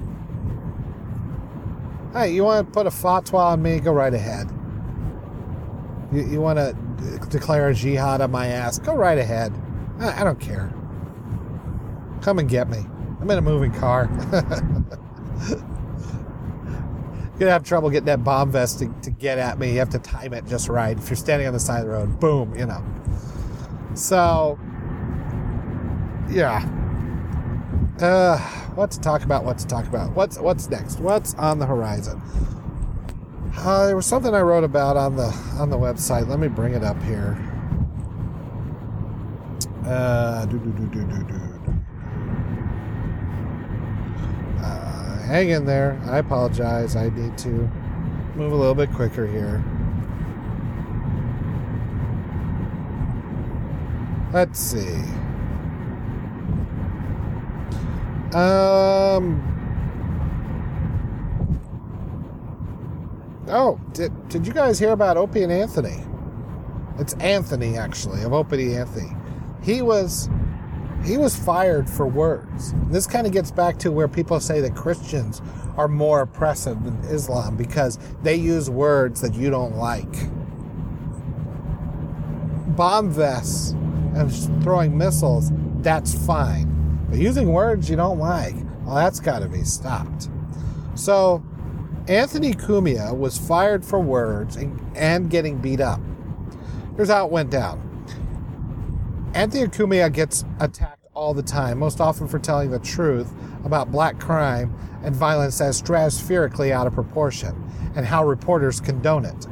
Hey, you want to put a fatwa on me? Go right ahead. You want to declare a jihad on my ass? Go right ahead. I don't care. Come and get me. I'm in a moving car. You're going to have trouble getting that bomb vest to get at me. You have to time it just right. If you're standing on the side of the road, boom, you know. So, yeah. What to talk about? What's next? What's on the horizon? There was something I wrote about on the website. Let me bring it up here. Hang in there. I apologize. I need to move a little bit quicker here. Let's see. Oh, did you guys hear about Opie and Anthony? It's Anthony, actually, of Opie and Anthony. He was fired for words. This kind of gets back to where people say that Christians are more oppressive than Islam because they use words that you don't like. Bomb vests and throwing missiles, that's fine. But using words you don't like, well, that's got to be stopped. So, Anthony Cumia was fired for words and getting beat up. Here's how it went down. Anthony Cumia gets attacked all the time, most often for telling the truth about black crime and violence that is stratospherically out of proportion, and how reporters condone it.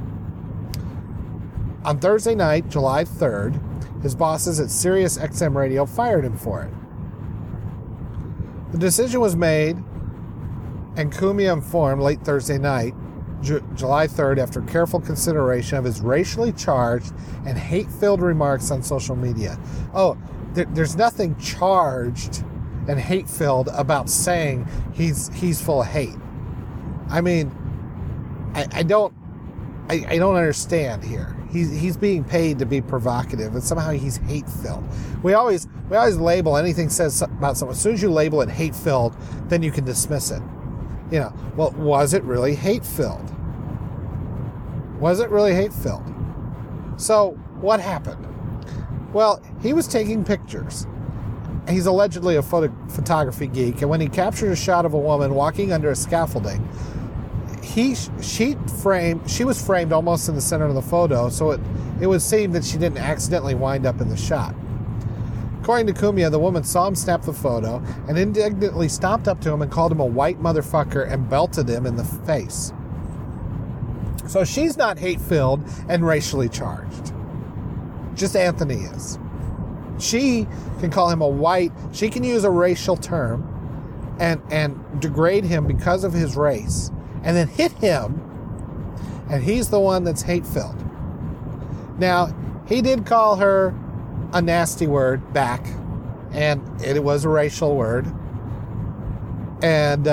On Thursday night, July 3rd, his bosses at Sirius XM Radio fired him for it. The decision was made, and Cumia informed late Thursday night, July 3rd, after careful consideration of his racially charged and hate-filled remarks on social media. Oh, there's nothing charged and hate-filled about saying he's full of hate. I mean, I don't understand here. He's being paid to be provocative, and somehow he's hate-filled. We always label anything says about someone. As soon as you label it hate-filled, then you can dismiss it. You know, well, was it really hate-filled? Was it really hate-filled? So, what happened? Well, he was taking pictures. He's allegedly a photography geek, and when he captured a shot of a woman walking under a scaffolding, she was framed almost in the center of the photo, so it would seem that she didn't accidentally wind up in the shot. According to Cumia, the woman saw him snap the photo and indignantly stomped up to him and called him a white motherfucker and belted him in the face. So she's not hate-filled and racially charged. Just Anthony is. She can call him a white, she can use a racial term and degrade him because of his race and then hit him, and he's the one that's hate-filled. Now, he did call her a nasty word back, and it was a racial word. And,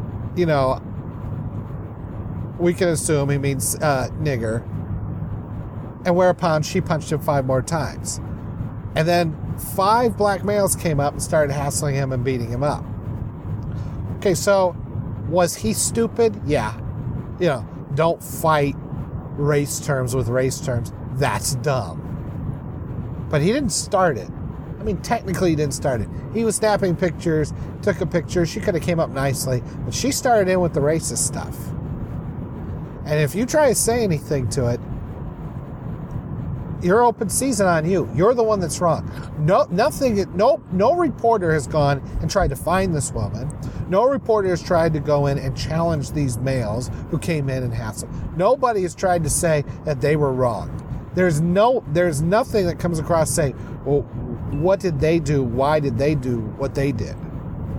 we can assume he means nigger. And whereupon she punched him 5 more times. And then 5 black males came up and started hassling him and beating him up. Okay, so was he stupid? Yeah. You know, don't fight race terms with race terms. That's dumb. But he didn't start it. I mean, technically he didn't start it. He was snapping pictures, took a picture. She could have came up nicely, but she started in with the racist stuff. And if you try to say anything to it, you're open season on you. You're the one that's wrong. No reporter has gone and tried to find this woman. No reporter has tried to go in and challenge these males who came in and hassled. Nobody has tried to say that they were wrong. There's nothing that comes across saying, well, what did they do? Why did they do what they did?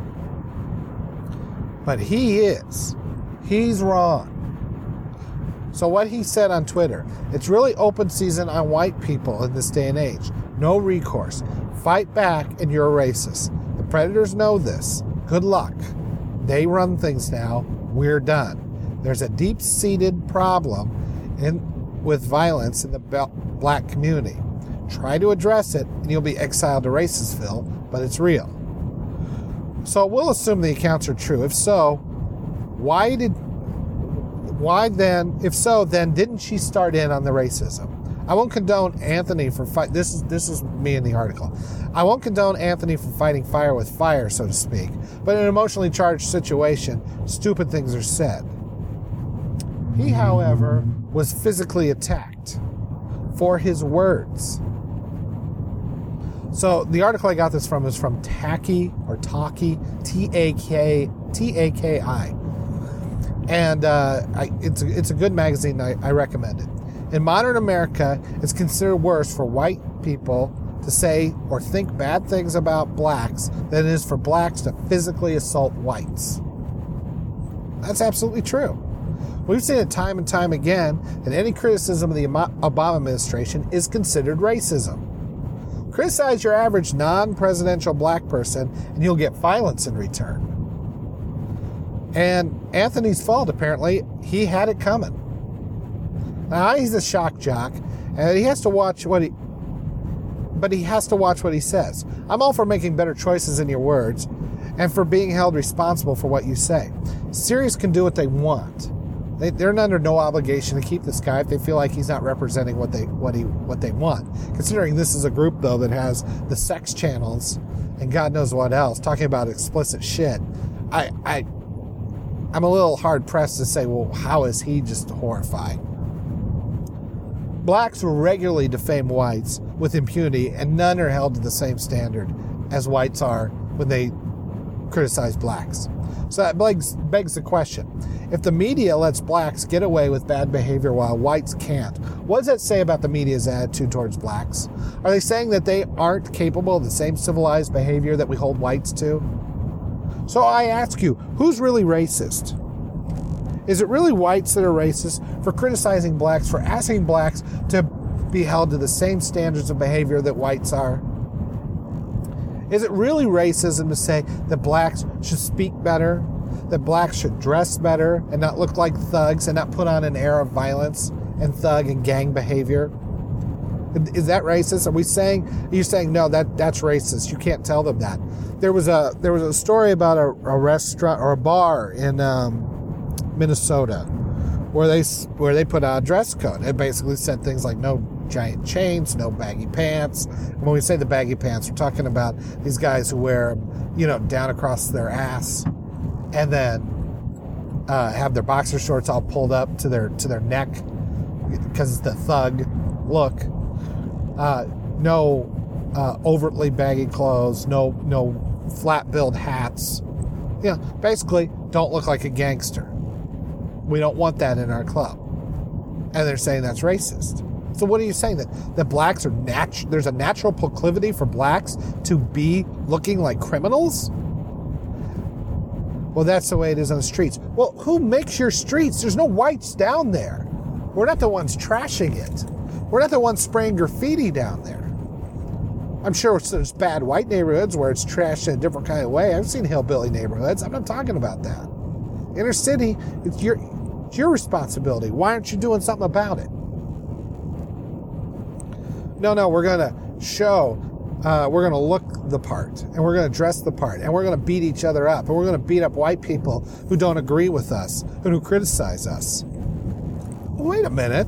But he's wrong. So what he said on Twitter, it's really open season on white people in this day and age. No recourse. Fight back and you're a racist. The predators know this. Good luck. They run things now. We're done. There's a deep-seated problem with violence in the black community. Try to address it and you'll be exiled to Racistville, but it's real. So we'll assume the accounts are true. If so, then didn't she start in on the racism? I won't condone Anthony for this is me in the article. I won't condone Anthony for fighting fire with fire, so to speak, but in an emotionally charged situation, stupid things are said. He, however, was physically attacked for his words. So the article I got this from is from Taki, T-A-K-I. And it's a good magazine. I recommend it. In modern America, it's considered worse for white people to say or think bad things about blacks than it is for blacks to physically assault whites. That's absolutely true. We've seen it time and time again that any criticism of the Obama administration is considered racism. Criticize your average non-presidential black person and you'll get violence in return. And Anthony's fault, apparently, he had it coming. Now, he's a shock jock, and he has to watch what he says. I'm all for making better choices in your words and for being held responsible for what you say. Sirius can do what they want. They're under no obligation to keep this guy if they feel like he's not representing what they want. Considering this is a group, though, that has the sex channels and God knows what else, talking about explicit shit, I'm a little hard-pressed to say, well, how is he just horrifying? Blacks regularly defame whites with impunity, and none are held to the same standard as whites are when they criticize blacks. So that begs the question. If the media lets blacks get away with bad behavior while whites can't, what does that say about the media's attitude towards blacks? Are they saying that they aren't capable of the same civilized behavior that we hold whites to? So I ask you, who's really racist? Is it really whites that are racist for criticizing blacks, for asking blacks to be held to the same standards of behavior that whites are? Is it really racism to say that blacks should speak better, that blacks should dress better and not look like thugs and not put on an air of violence and thug and gang behavior? Is that racist? Are you saying no, that's racist? You can't tell them that. There was a story about a restaurant or a bar in Minnesota where they put out a dress code. It basically said things like no giant chains, no baggy pants. And when we say the baggy pants, we're talking about these guys who wear them, down across their ass, and then have their boxer shorts all pulled up to their neck because it's the thug look. No overtly baggy clothes, no flat-billed hats. Basically, don't look like a gangster. We don't want that in our club. And they're saying that's racist. So what are you saying? That blacks are there's a natural proclivity for blacks to be looking like criminals? Well, that's the way it is on the streets. Well, who makes your streets? There's no whites down there. We're not the ones trashing it. We're not the ones spraying graffiti down there. I'm sure there's bad white neighborhoods where it's trashed in a different kind of way. I've seen hillbilly neighborhoods. I'm not talking about that. Inner city, it's your responsibility. Why aren't you doing something about it? No, we're going to show, we're going to look the part, and we're going to dress the part, and we're going to beat each other up, and we're going to beat up white people who don't agree with us and who criticize us. Wait a minute.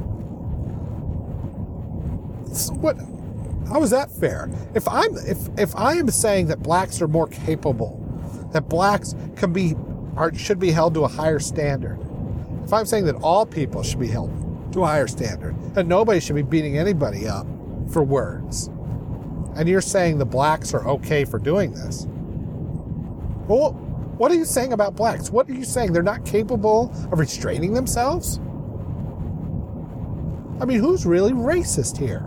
How is that fair? If I am saying that blacks are more capable, that blacks should be held to a higher standard, if I'm saying that all people should be held to a higher standard, and nobody should be beating anybody up for words, and you're saying the blacks are okay for doing this, well, what are you saying about blacks? What are you saying? They're not capable of restraining themselves? I mean, who's really racist here?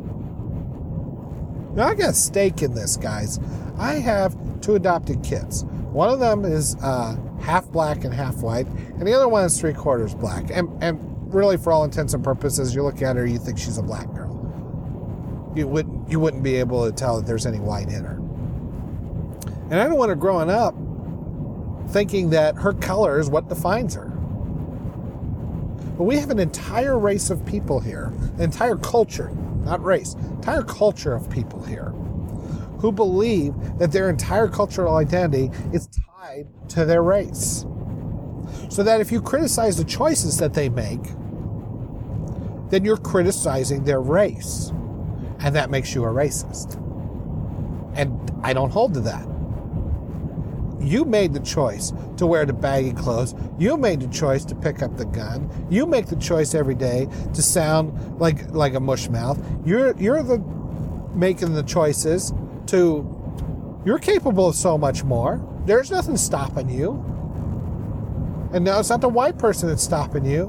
Now, I got a stake in this, guys. I have 2 adopted kids. One of them is half black and half white, and the other one is 3/4 black. And really, for all intents and purposes, you look at her, you think she's a black girl. You wouldn't be able to tell that there's any white in her. And I don't want her growing up thinking that her color is what defines her. But we have an entire race of people here, an entire culture, not race, entire culture of people here who believe that their entire cultural identity is tied to their race. So that if you criticize the choices that they make, then you're criticizing their race. And that makes you a racist. And I don't hold to that. You made the choice to wear the baggy clothes. You made the choice to pick up the gun. You make the choice every day to sound like a mushmouth. You're the making the choices to. You're capable of so much more. There's nothing stopping you. And now it's not the white person that's stopping you.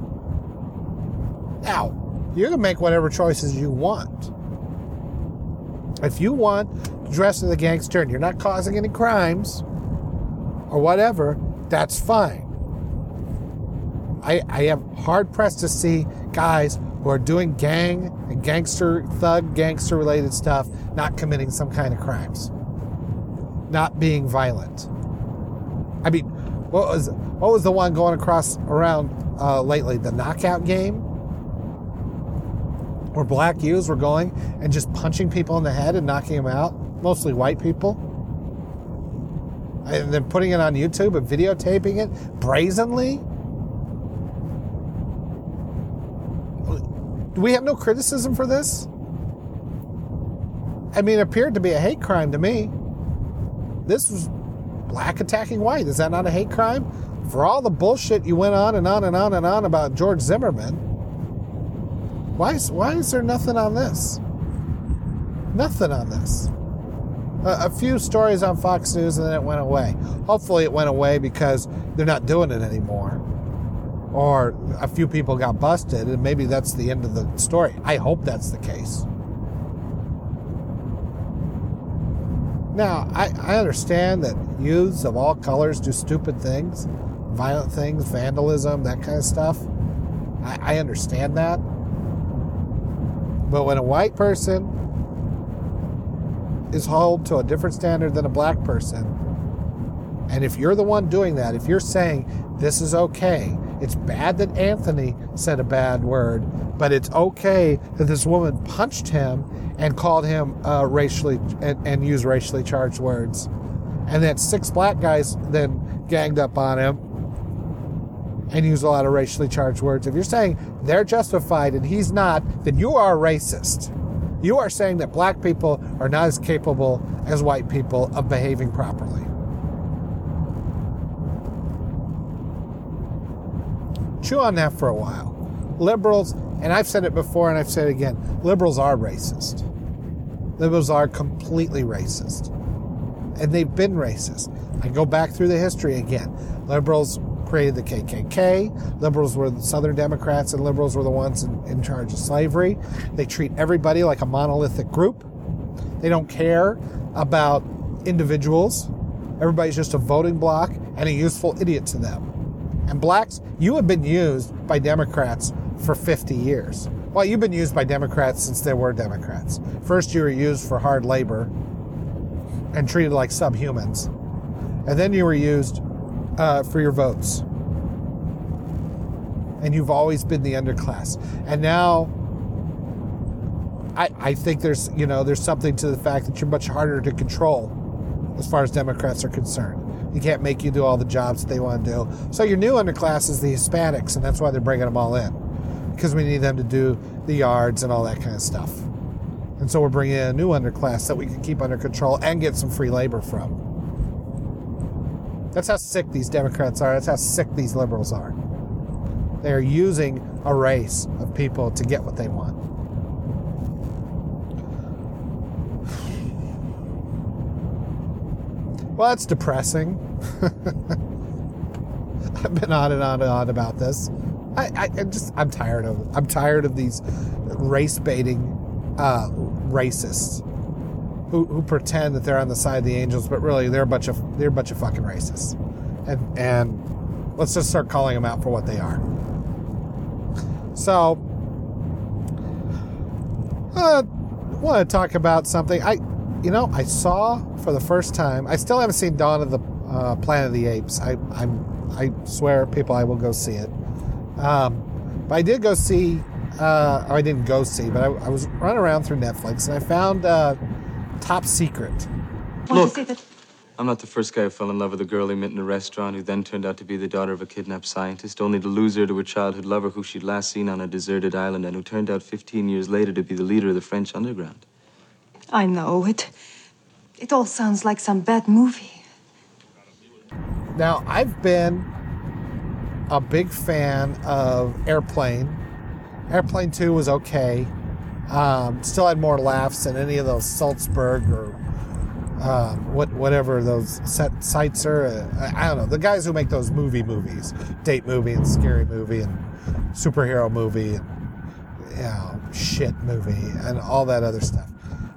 Now, you can make whatever choices you want. If you want to dress as a gangster and you're not causing any crimes or whatever, that's fine. I am hard-pressed to see guys who are doing gang and gangster related stuff not committing some kind of crimes, not being violent. I mean, what was the one going around lately? The knockout game? Where black youths were going and just punching people in the head and knocking them out, mostly white people. And then putting it on YouTube and videotaping it brazenly. Do we have no criticism for this? I mean, it appeared to be a hate crime to me. This was black attacking white. Is that not a hate crime? For all the bullshit you went on and on and on and on about George Zimmerman, why is there nothing on this? Nothing on this. A few stories on Fox News and then it went away. Hopefully it went away because they're not doing it anymore. Or a few people got busted and maybe that's the end of the story. I hope that's the case. Now, I understand that youths of all colors do stupid things, violent things, vandalism, that kind of stuff. I understand that. But when a white person is held to a different standard than a black person, and if you're the one doing that, if you're saying this is okay, it's bad that Anthony said a bad word, but it's okay that this woman punched him and called him racially and used racially charged words, and that 6 black guys then ganged up on him and used a lot of racially charged words. If you're saying they're justified and he's not, then you are a racist. You are saying that black people are not as capable as white people of behaving properly. Chew on that for a while. Liberals, and I've said it before and I've said it again, liberals are racist. Liberals are completely racist. And they've been racist. I go back through the history again. Liberals created the KKK. Liberals were the Southern Democrats, and liberals were the ones in charge of slavery. They treat everybody like a monolithic group. They don't care about individuals. Everybody's just a voting bloc and a useful idiot to them. And blacks, you have been used by Democrats for 50 years. Well, you've been used by Democrats since there were Democrats. First, you were used for hard labor and treated like subhumans. And then you were used for your votes. And you've always been the underclass. And now, I think there's something to the fact that you're much harder to control as far as Democrats are concerned. You can't make you do all the jobs that they want to do. So your new underclass is the Hispanics, and that's why they're bringing them all in. Because we need them to do the yards and all that kind of stuff. And so we're bringing in a new underclass that we can keep under control and get some free labor from. That's how sick these Democrats are. That's how sick these liberals are. They are using a race of people to get what they want. Well, that's depressing. I've been on and on and on about this. I'm tired of these race baiting racists who pretend that they're on the side of the angels, but really they're a bunch of fucking racists. And let's just start calling them out for what they are. So, I want to talk about something. I saw for the first time. I still haven't seen Dawn of the Planet of the Apes. I swear, people, I will go see it. But I did go see. Or I didn't go see, but I was running around through Netflix and I found Top Secret. Look, I'm not the first guy who fell in love with a girl he met in a restaurant who then turned out to be the daughter of a kidnapped scientist, only to lose her to her childhood lover who she'd last seen on a deserted island and who turned out 15 years later to be the leader of the French underground. I know. It all sounds like some bad movie. Now, I've been a big fan of Airplane. Airplane 2 was okay. Still had more laughs than any of those Salzburg or whatever those sites are. I don't know. The guys who make those movies, date movie and scary movie and superhero movie and shit movie and all that other stuff.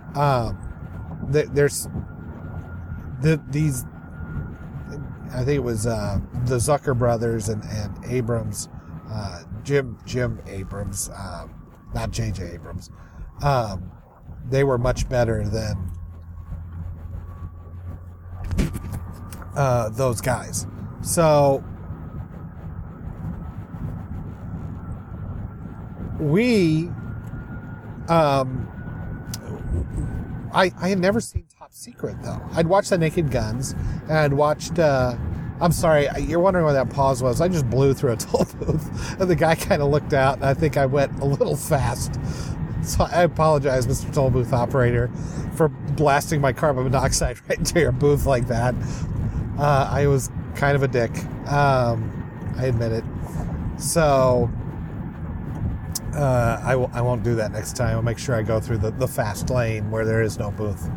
There's these. I think it was the Zucker brothers and Abrams. Jim Abrams, not J.J. Abrams. They were much better than those guys. So I had never seen Top Secret though. I'd watched The Naked Guns and I'd watched. I'm sorry, you're wondering what that pause was. I just blew through a toll booth, and the guy kind of looked out, and I think I went a little fast. So I apologize, Mr. Toll Booth Operator, for blasting my carbon monoxide right into your booth like that. I was kind of a dick. I admit it. So I won't do that next time. I'll make sure I go through the fast lane where there is no booth.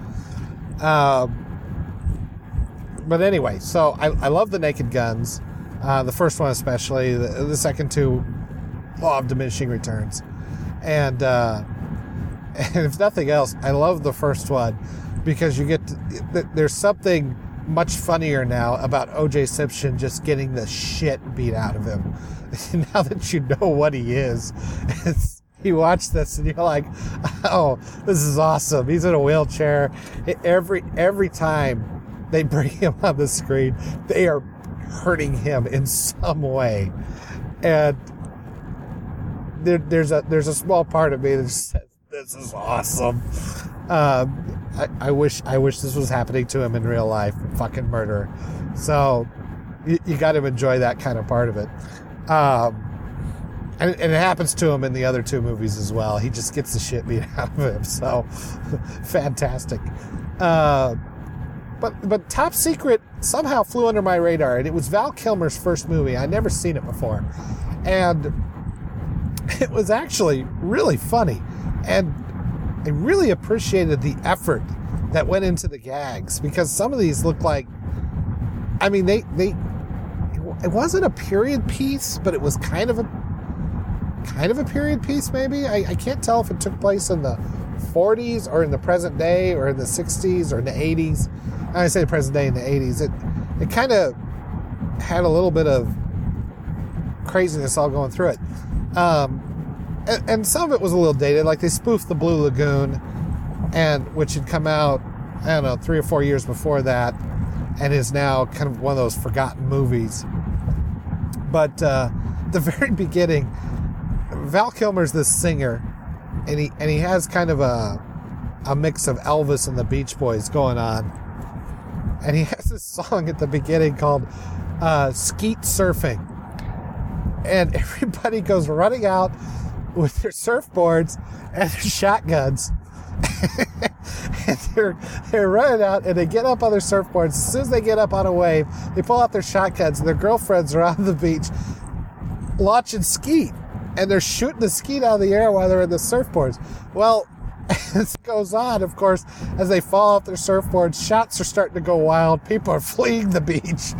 But anyway, so I love The Naked Guns. The first one especially. The second two, law of diminishing returns. And if nothing else, I love the first one because you get there's something much funnier now about O.J. Simpson just getting the shit beat out of him. Now that you know what he is, you watch this and you're like, oh, this is awesome. He's in a wheelchair. Every time they bring him on the screen, they are hurting him in some way. And there's a small part of me that says, this is awesome. I wish this was happening to him in real life. Fucking murderer. So you got to enjoy that kind of part of it. And it happens to him in the other two movies as well. He just gets the shit beat out of him. So fantastic. But Top Secret somehow flew under my radar, and it was Val Kilmer's first movie. I'd never seen it before. And it was actually really funny. And I really appreciated the effort that went into the gags, because some of these look like, I mean, it wasn't a period piece, but it was kind of a period piece maybe. I can't tell if it took place in the 40s or in the present day or in the 60s or in the 80s. I say the present day in the 80s. It kind of had a little bit of craziness all going through it. And some of it was a little dated. Like they spoofed the Blue Lagoon, which had come out, I don't know, 3 or 4 years before that, and is now kind of one of those forgotten movies. But the very beginning, Val Kilmer's this singer, and he has kind of a mix of Elvis and the Beach Boys going on. And he has this song at the beginning called Skeet Surfing. And everybody goes running out with their surfboards and their shotguns. And they're running out, and they get up on their surfboards. As soon as they get up on a wave, they pull out their shotguns, and their girlfriends are on the beach launching skeet. And they're shooting the skeet out of the air while they're in the surfboards. Well, as it goes on, of course, as they fall off their surfboards, shots are starting to go wild. People are fleeing the beach.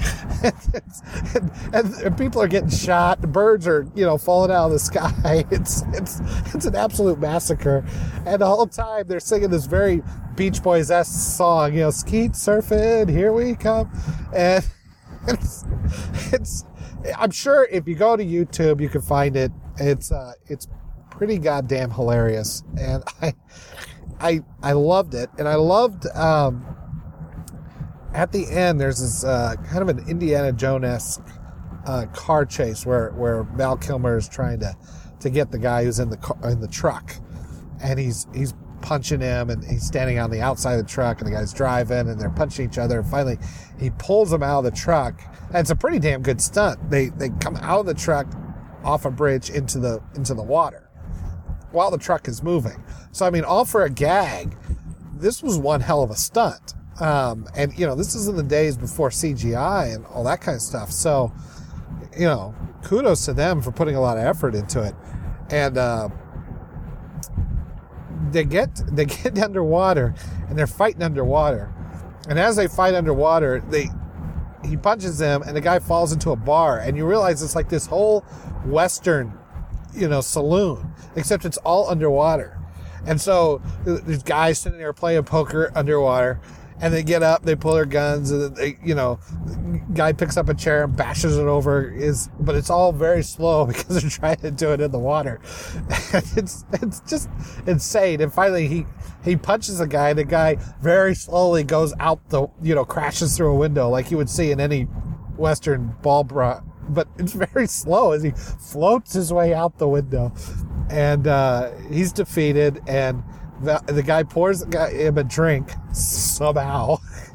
and people are getting shot. The birds are, falling out of the sky. It's an absolute massacre. And the whole time they're singing this very Beach Boys-esque song, skeet surfing, here we come. And I'm sure if you go to YouTube, you can find it. It's pretty goddamn hilarious, and I loved it, and I loved at the end. There's this kind of an Indiana Jones-esque car chase where Val Kilmer is trying to get the guy who's in the truck, and he's punching him, and he's standing on the outside of the truck, and the guy's driving, and they're punching each other, and finally he pulls him out of the truck, and it's a pretty damn good stunt. They come out of the truck off a bridge into the water while the truck is moving. So I mean, all for a gag. This was one hell of a stunt. And you know, this is in the days before CGI and all that kind of stuff. So, you know, kudos to them for putting a lot of effort into it. And they get underwater, and they're fighting underwater. And as they fight underwater, he punches them, and the guy falls into a bar, and you realize it's like this whole Western, you know, saloon, except it's all underwater. And so there's guys sitting there playing poker underwater, and they get up, they pull their guns, and they, you know, guy picks up a chair and bashes it over but it's all very slow because they're trying to do it in the water. And it's just insane. And finally he punches a guy, and the guy very slowly goes out crashes through a window like you would see in any Western ball bra, but it's very slow as he floats his way out the window. And he's defeated, and the guy pours him a drink somehow,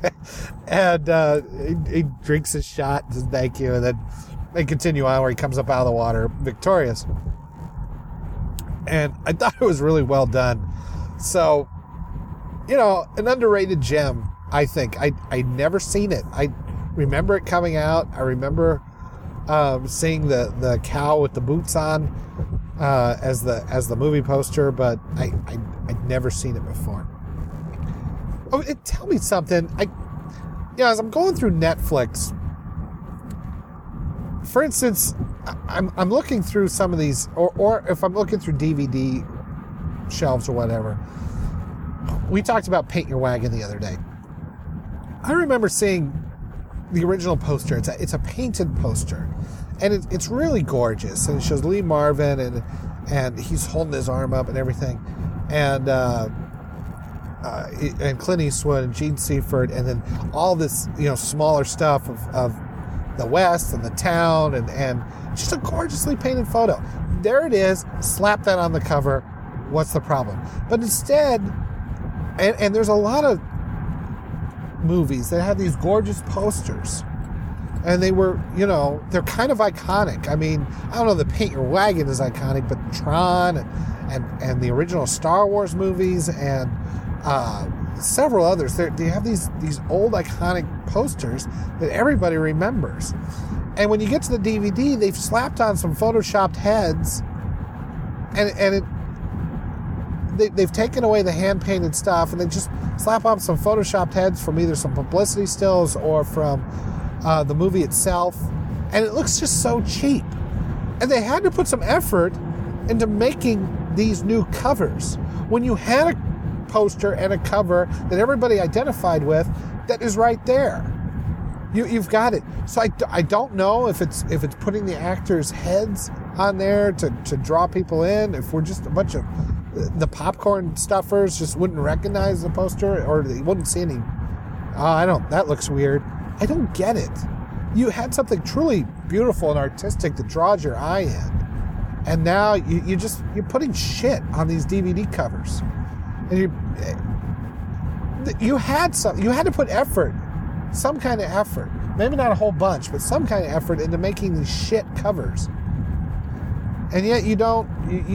and he drinks his shot and says thank you, and then they continue on where he comes up out of the water victorious. And I thought it was really well done. So, you know, an underrated gem, I think. I'd never seen it. I remember it coming out. I remember seeing the cow with the boots on as the movie poster, but I'd never seen it before. Oh, tell me something. As I'm going through Netflix, for instance, I'm looking through some of these, or if I'm looking through DVD shelves or whatever. We talked about Paint Your Wagon the other day. I remember seeing the original poster. It's a painted poster, and it's really gorgeous, and it shows Lee Marvin, and he's holding his arm up and everything, and Clint Eastwood and Gene Seifert, and then all this, you know, smaller stuff of the West and the town, and just a gorgeously painted photo. There it is. Slap that on the cover. What's the problem? But instead, and there's a lot of movies that have these gorgeous posters, and they were, you know, they're kind of iconic. I mean, I don't know, the Paint Your Wagon is iconic, but Tron and the original Star Wars movies and several others, they have these old iconic posters that everybody remembers. And when you get to the DVD, they've slapped on some photoshopped heads, and they've taken away the hand-painted stuff, and they just slap on some photoshopped heads from either some publicity stills or from the movie itself, and it looks just so cheap. And they had to put some effort into making these new covers when you had a poster and a cover that everybody identified with that is right there. You've got it. So I don't know if it's putting the actors' heads on there to draw people in, if we're just a bunch of the popcorn stuffers just wouldn't recognize the poster, or they wouldn't see any. That looks weird. I don't get it. You had something truly beautiful and artistic that draws your eye in, and now you're putting shit on these DVD covers. And you had to put effort, some kind of effort, maybe not a whole bunch, but some kind of effort into making these shit covers. And yet you don't.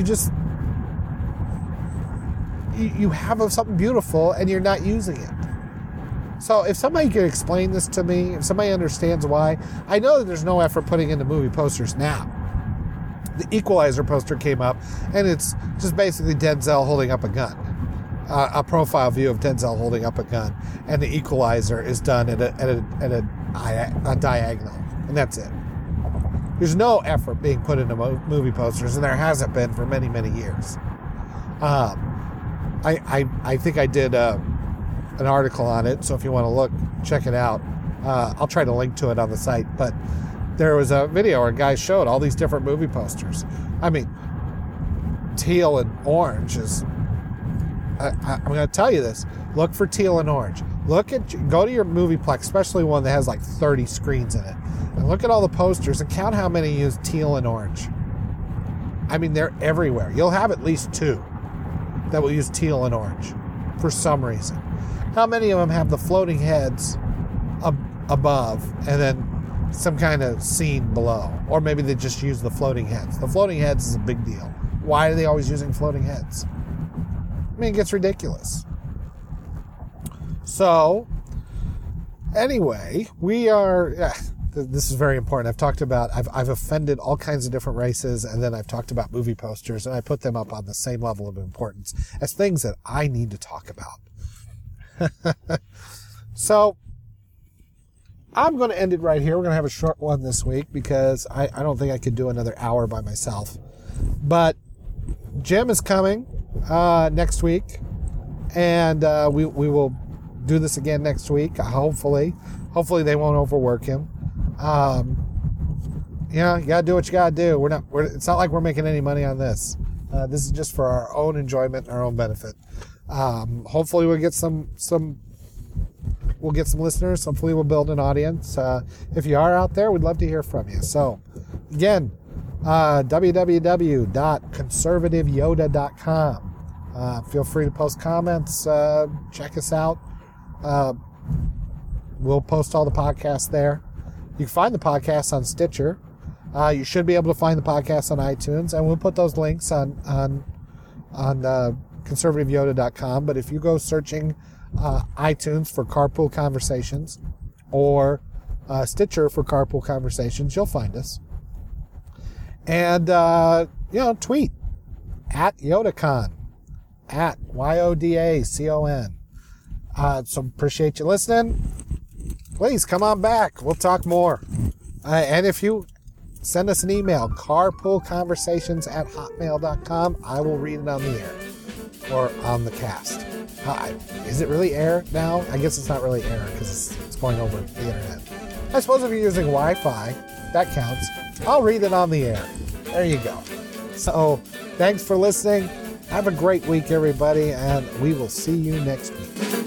You have something beautiful and you're not using it. So if somebody could explain this to me, if somebody understands why. I know that there's no effort putting into movie posters now. The Equalizer poster came up, and it's just basically Denzel holding up a gun. A profile view of Denzel holding up a gun, and the Equalizer is done at a diagonal, and that's it. There's no effort being put into movie posters, and there hasn't been for many, many years. I think I did an article on it, so if you want to look, check it out. I'll try to link to it on the site, but there was a video where a guy showed all these different movie posters. I mean, teal and orange is... I'm going to tell you this. Look for teal and orange. Go to your movieplex, especially one that has like 30 screens in it, and look at all the posters and count how many use teal and orange. I mean, they're everywhere. You'll have at least 2 that will use teal and orange for some reason. How many of them have the floating heads above and then some kind of scene below? Or maybe they just use the floating heads. The floating heads is a big deal. Why are they always using floating heads? I mean, it gets ridiculous. So, anyway, we are... this is very important. I've talked about... I've offended all kinds of different races, and then I've talked about movie posters, and I put them up on the same level of importance as things that I need to talk about. So, I'm going to end it right here. We're going to have a short one this week because I don't think I could do another hour by myself. But Jim is coming next week, and we will do this again next week. Hopefully they won't overwork him. You gotta do what you gotta do. It's not like we're making any money on this. This is just for our own enjoyment and our own benefit. Hopefully we'll get some listeners. Hopefully we'll build an audience. If you are out there, we'd love to hear from you. So again, www.conservativeyoda.com. Feel free to post comments. Check us out. We'll post all the podcasts there. You can find the podcast on Stitcher. You should be able to find the podcast on iTunes, and we'll put those links on conservativeyoda.com. But if you go searching iTunes for Carpool Conversations or Stitcher for Carpool Conversations, you'll find us. And tweet at YodaCon, at YodaCon. So appreciate you listening. Please come on back. We'll talk more. And if you send us an email, carpoolconversations@hotmail.com, I will read it on the air or on the cast. Is it really air now? I guess it's not really air because it's going over the internet. I suppose if you're using Wi-Fi, that counts. I'll read it on the air. There you go. So thanks for listening. Have a great week, everybody, and we will see you next week.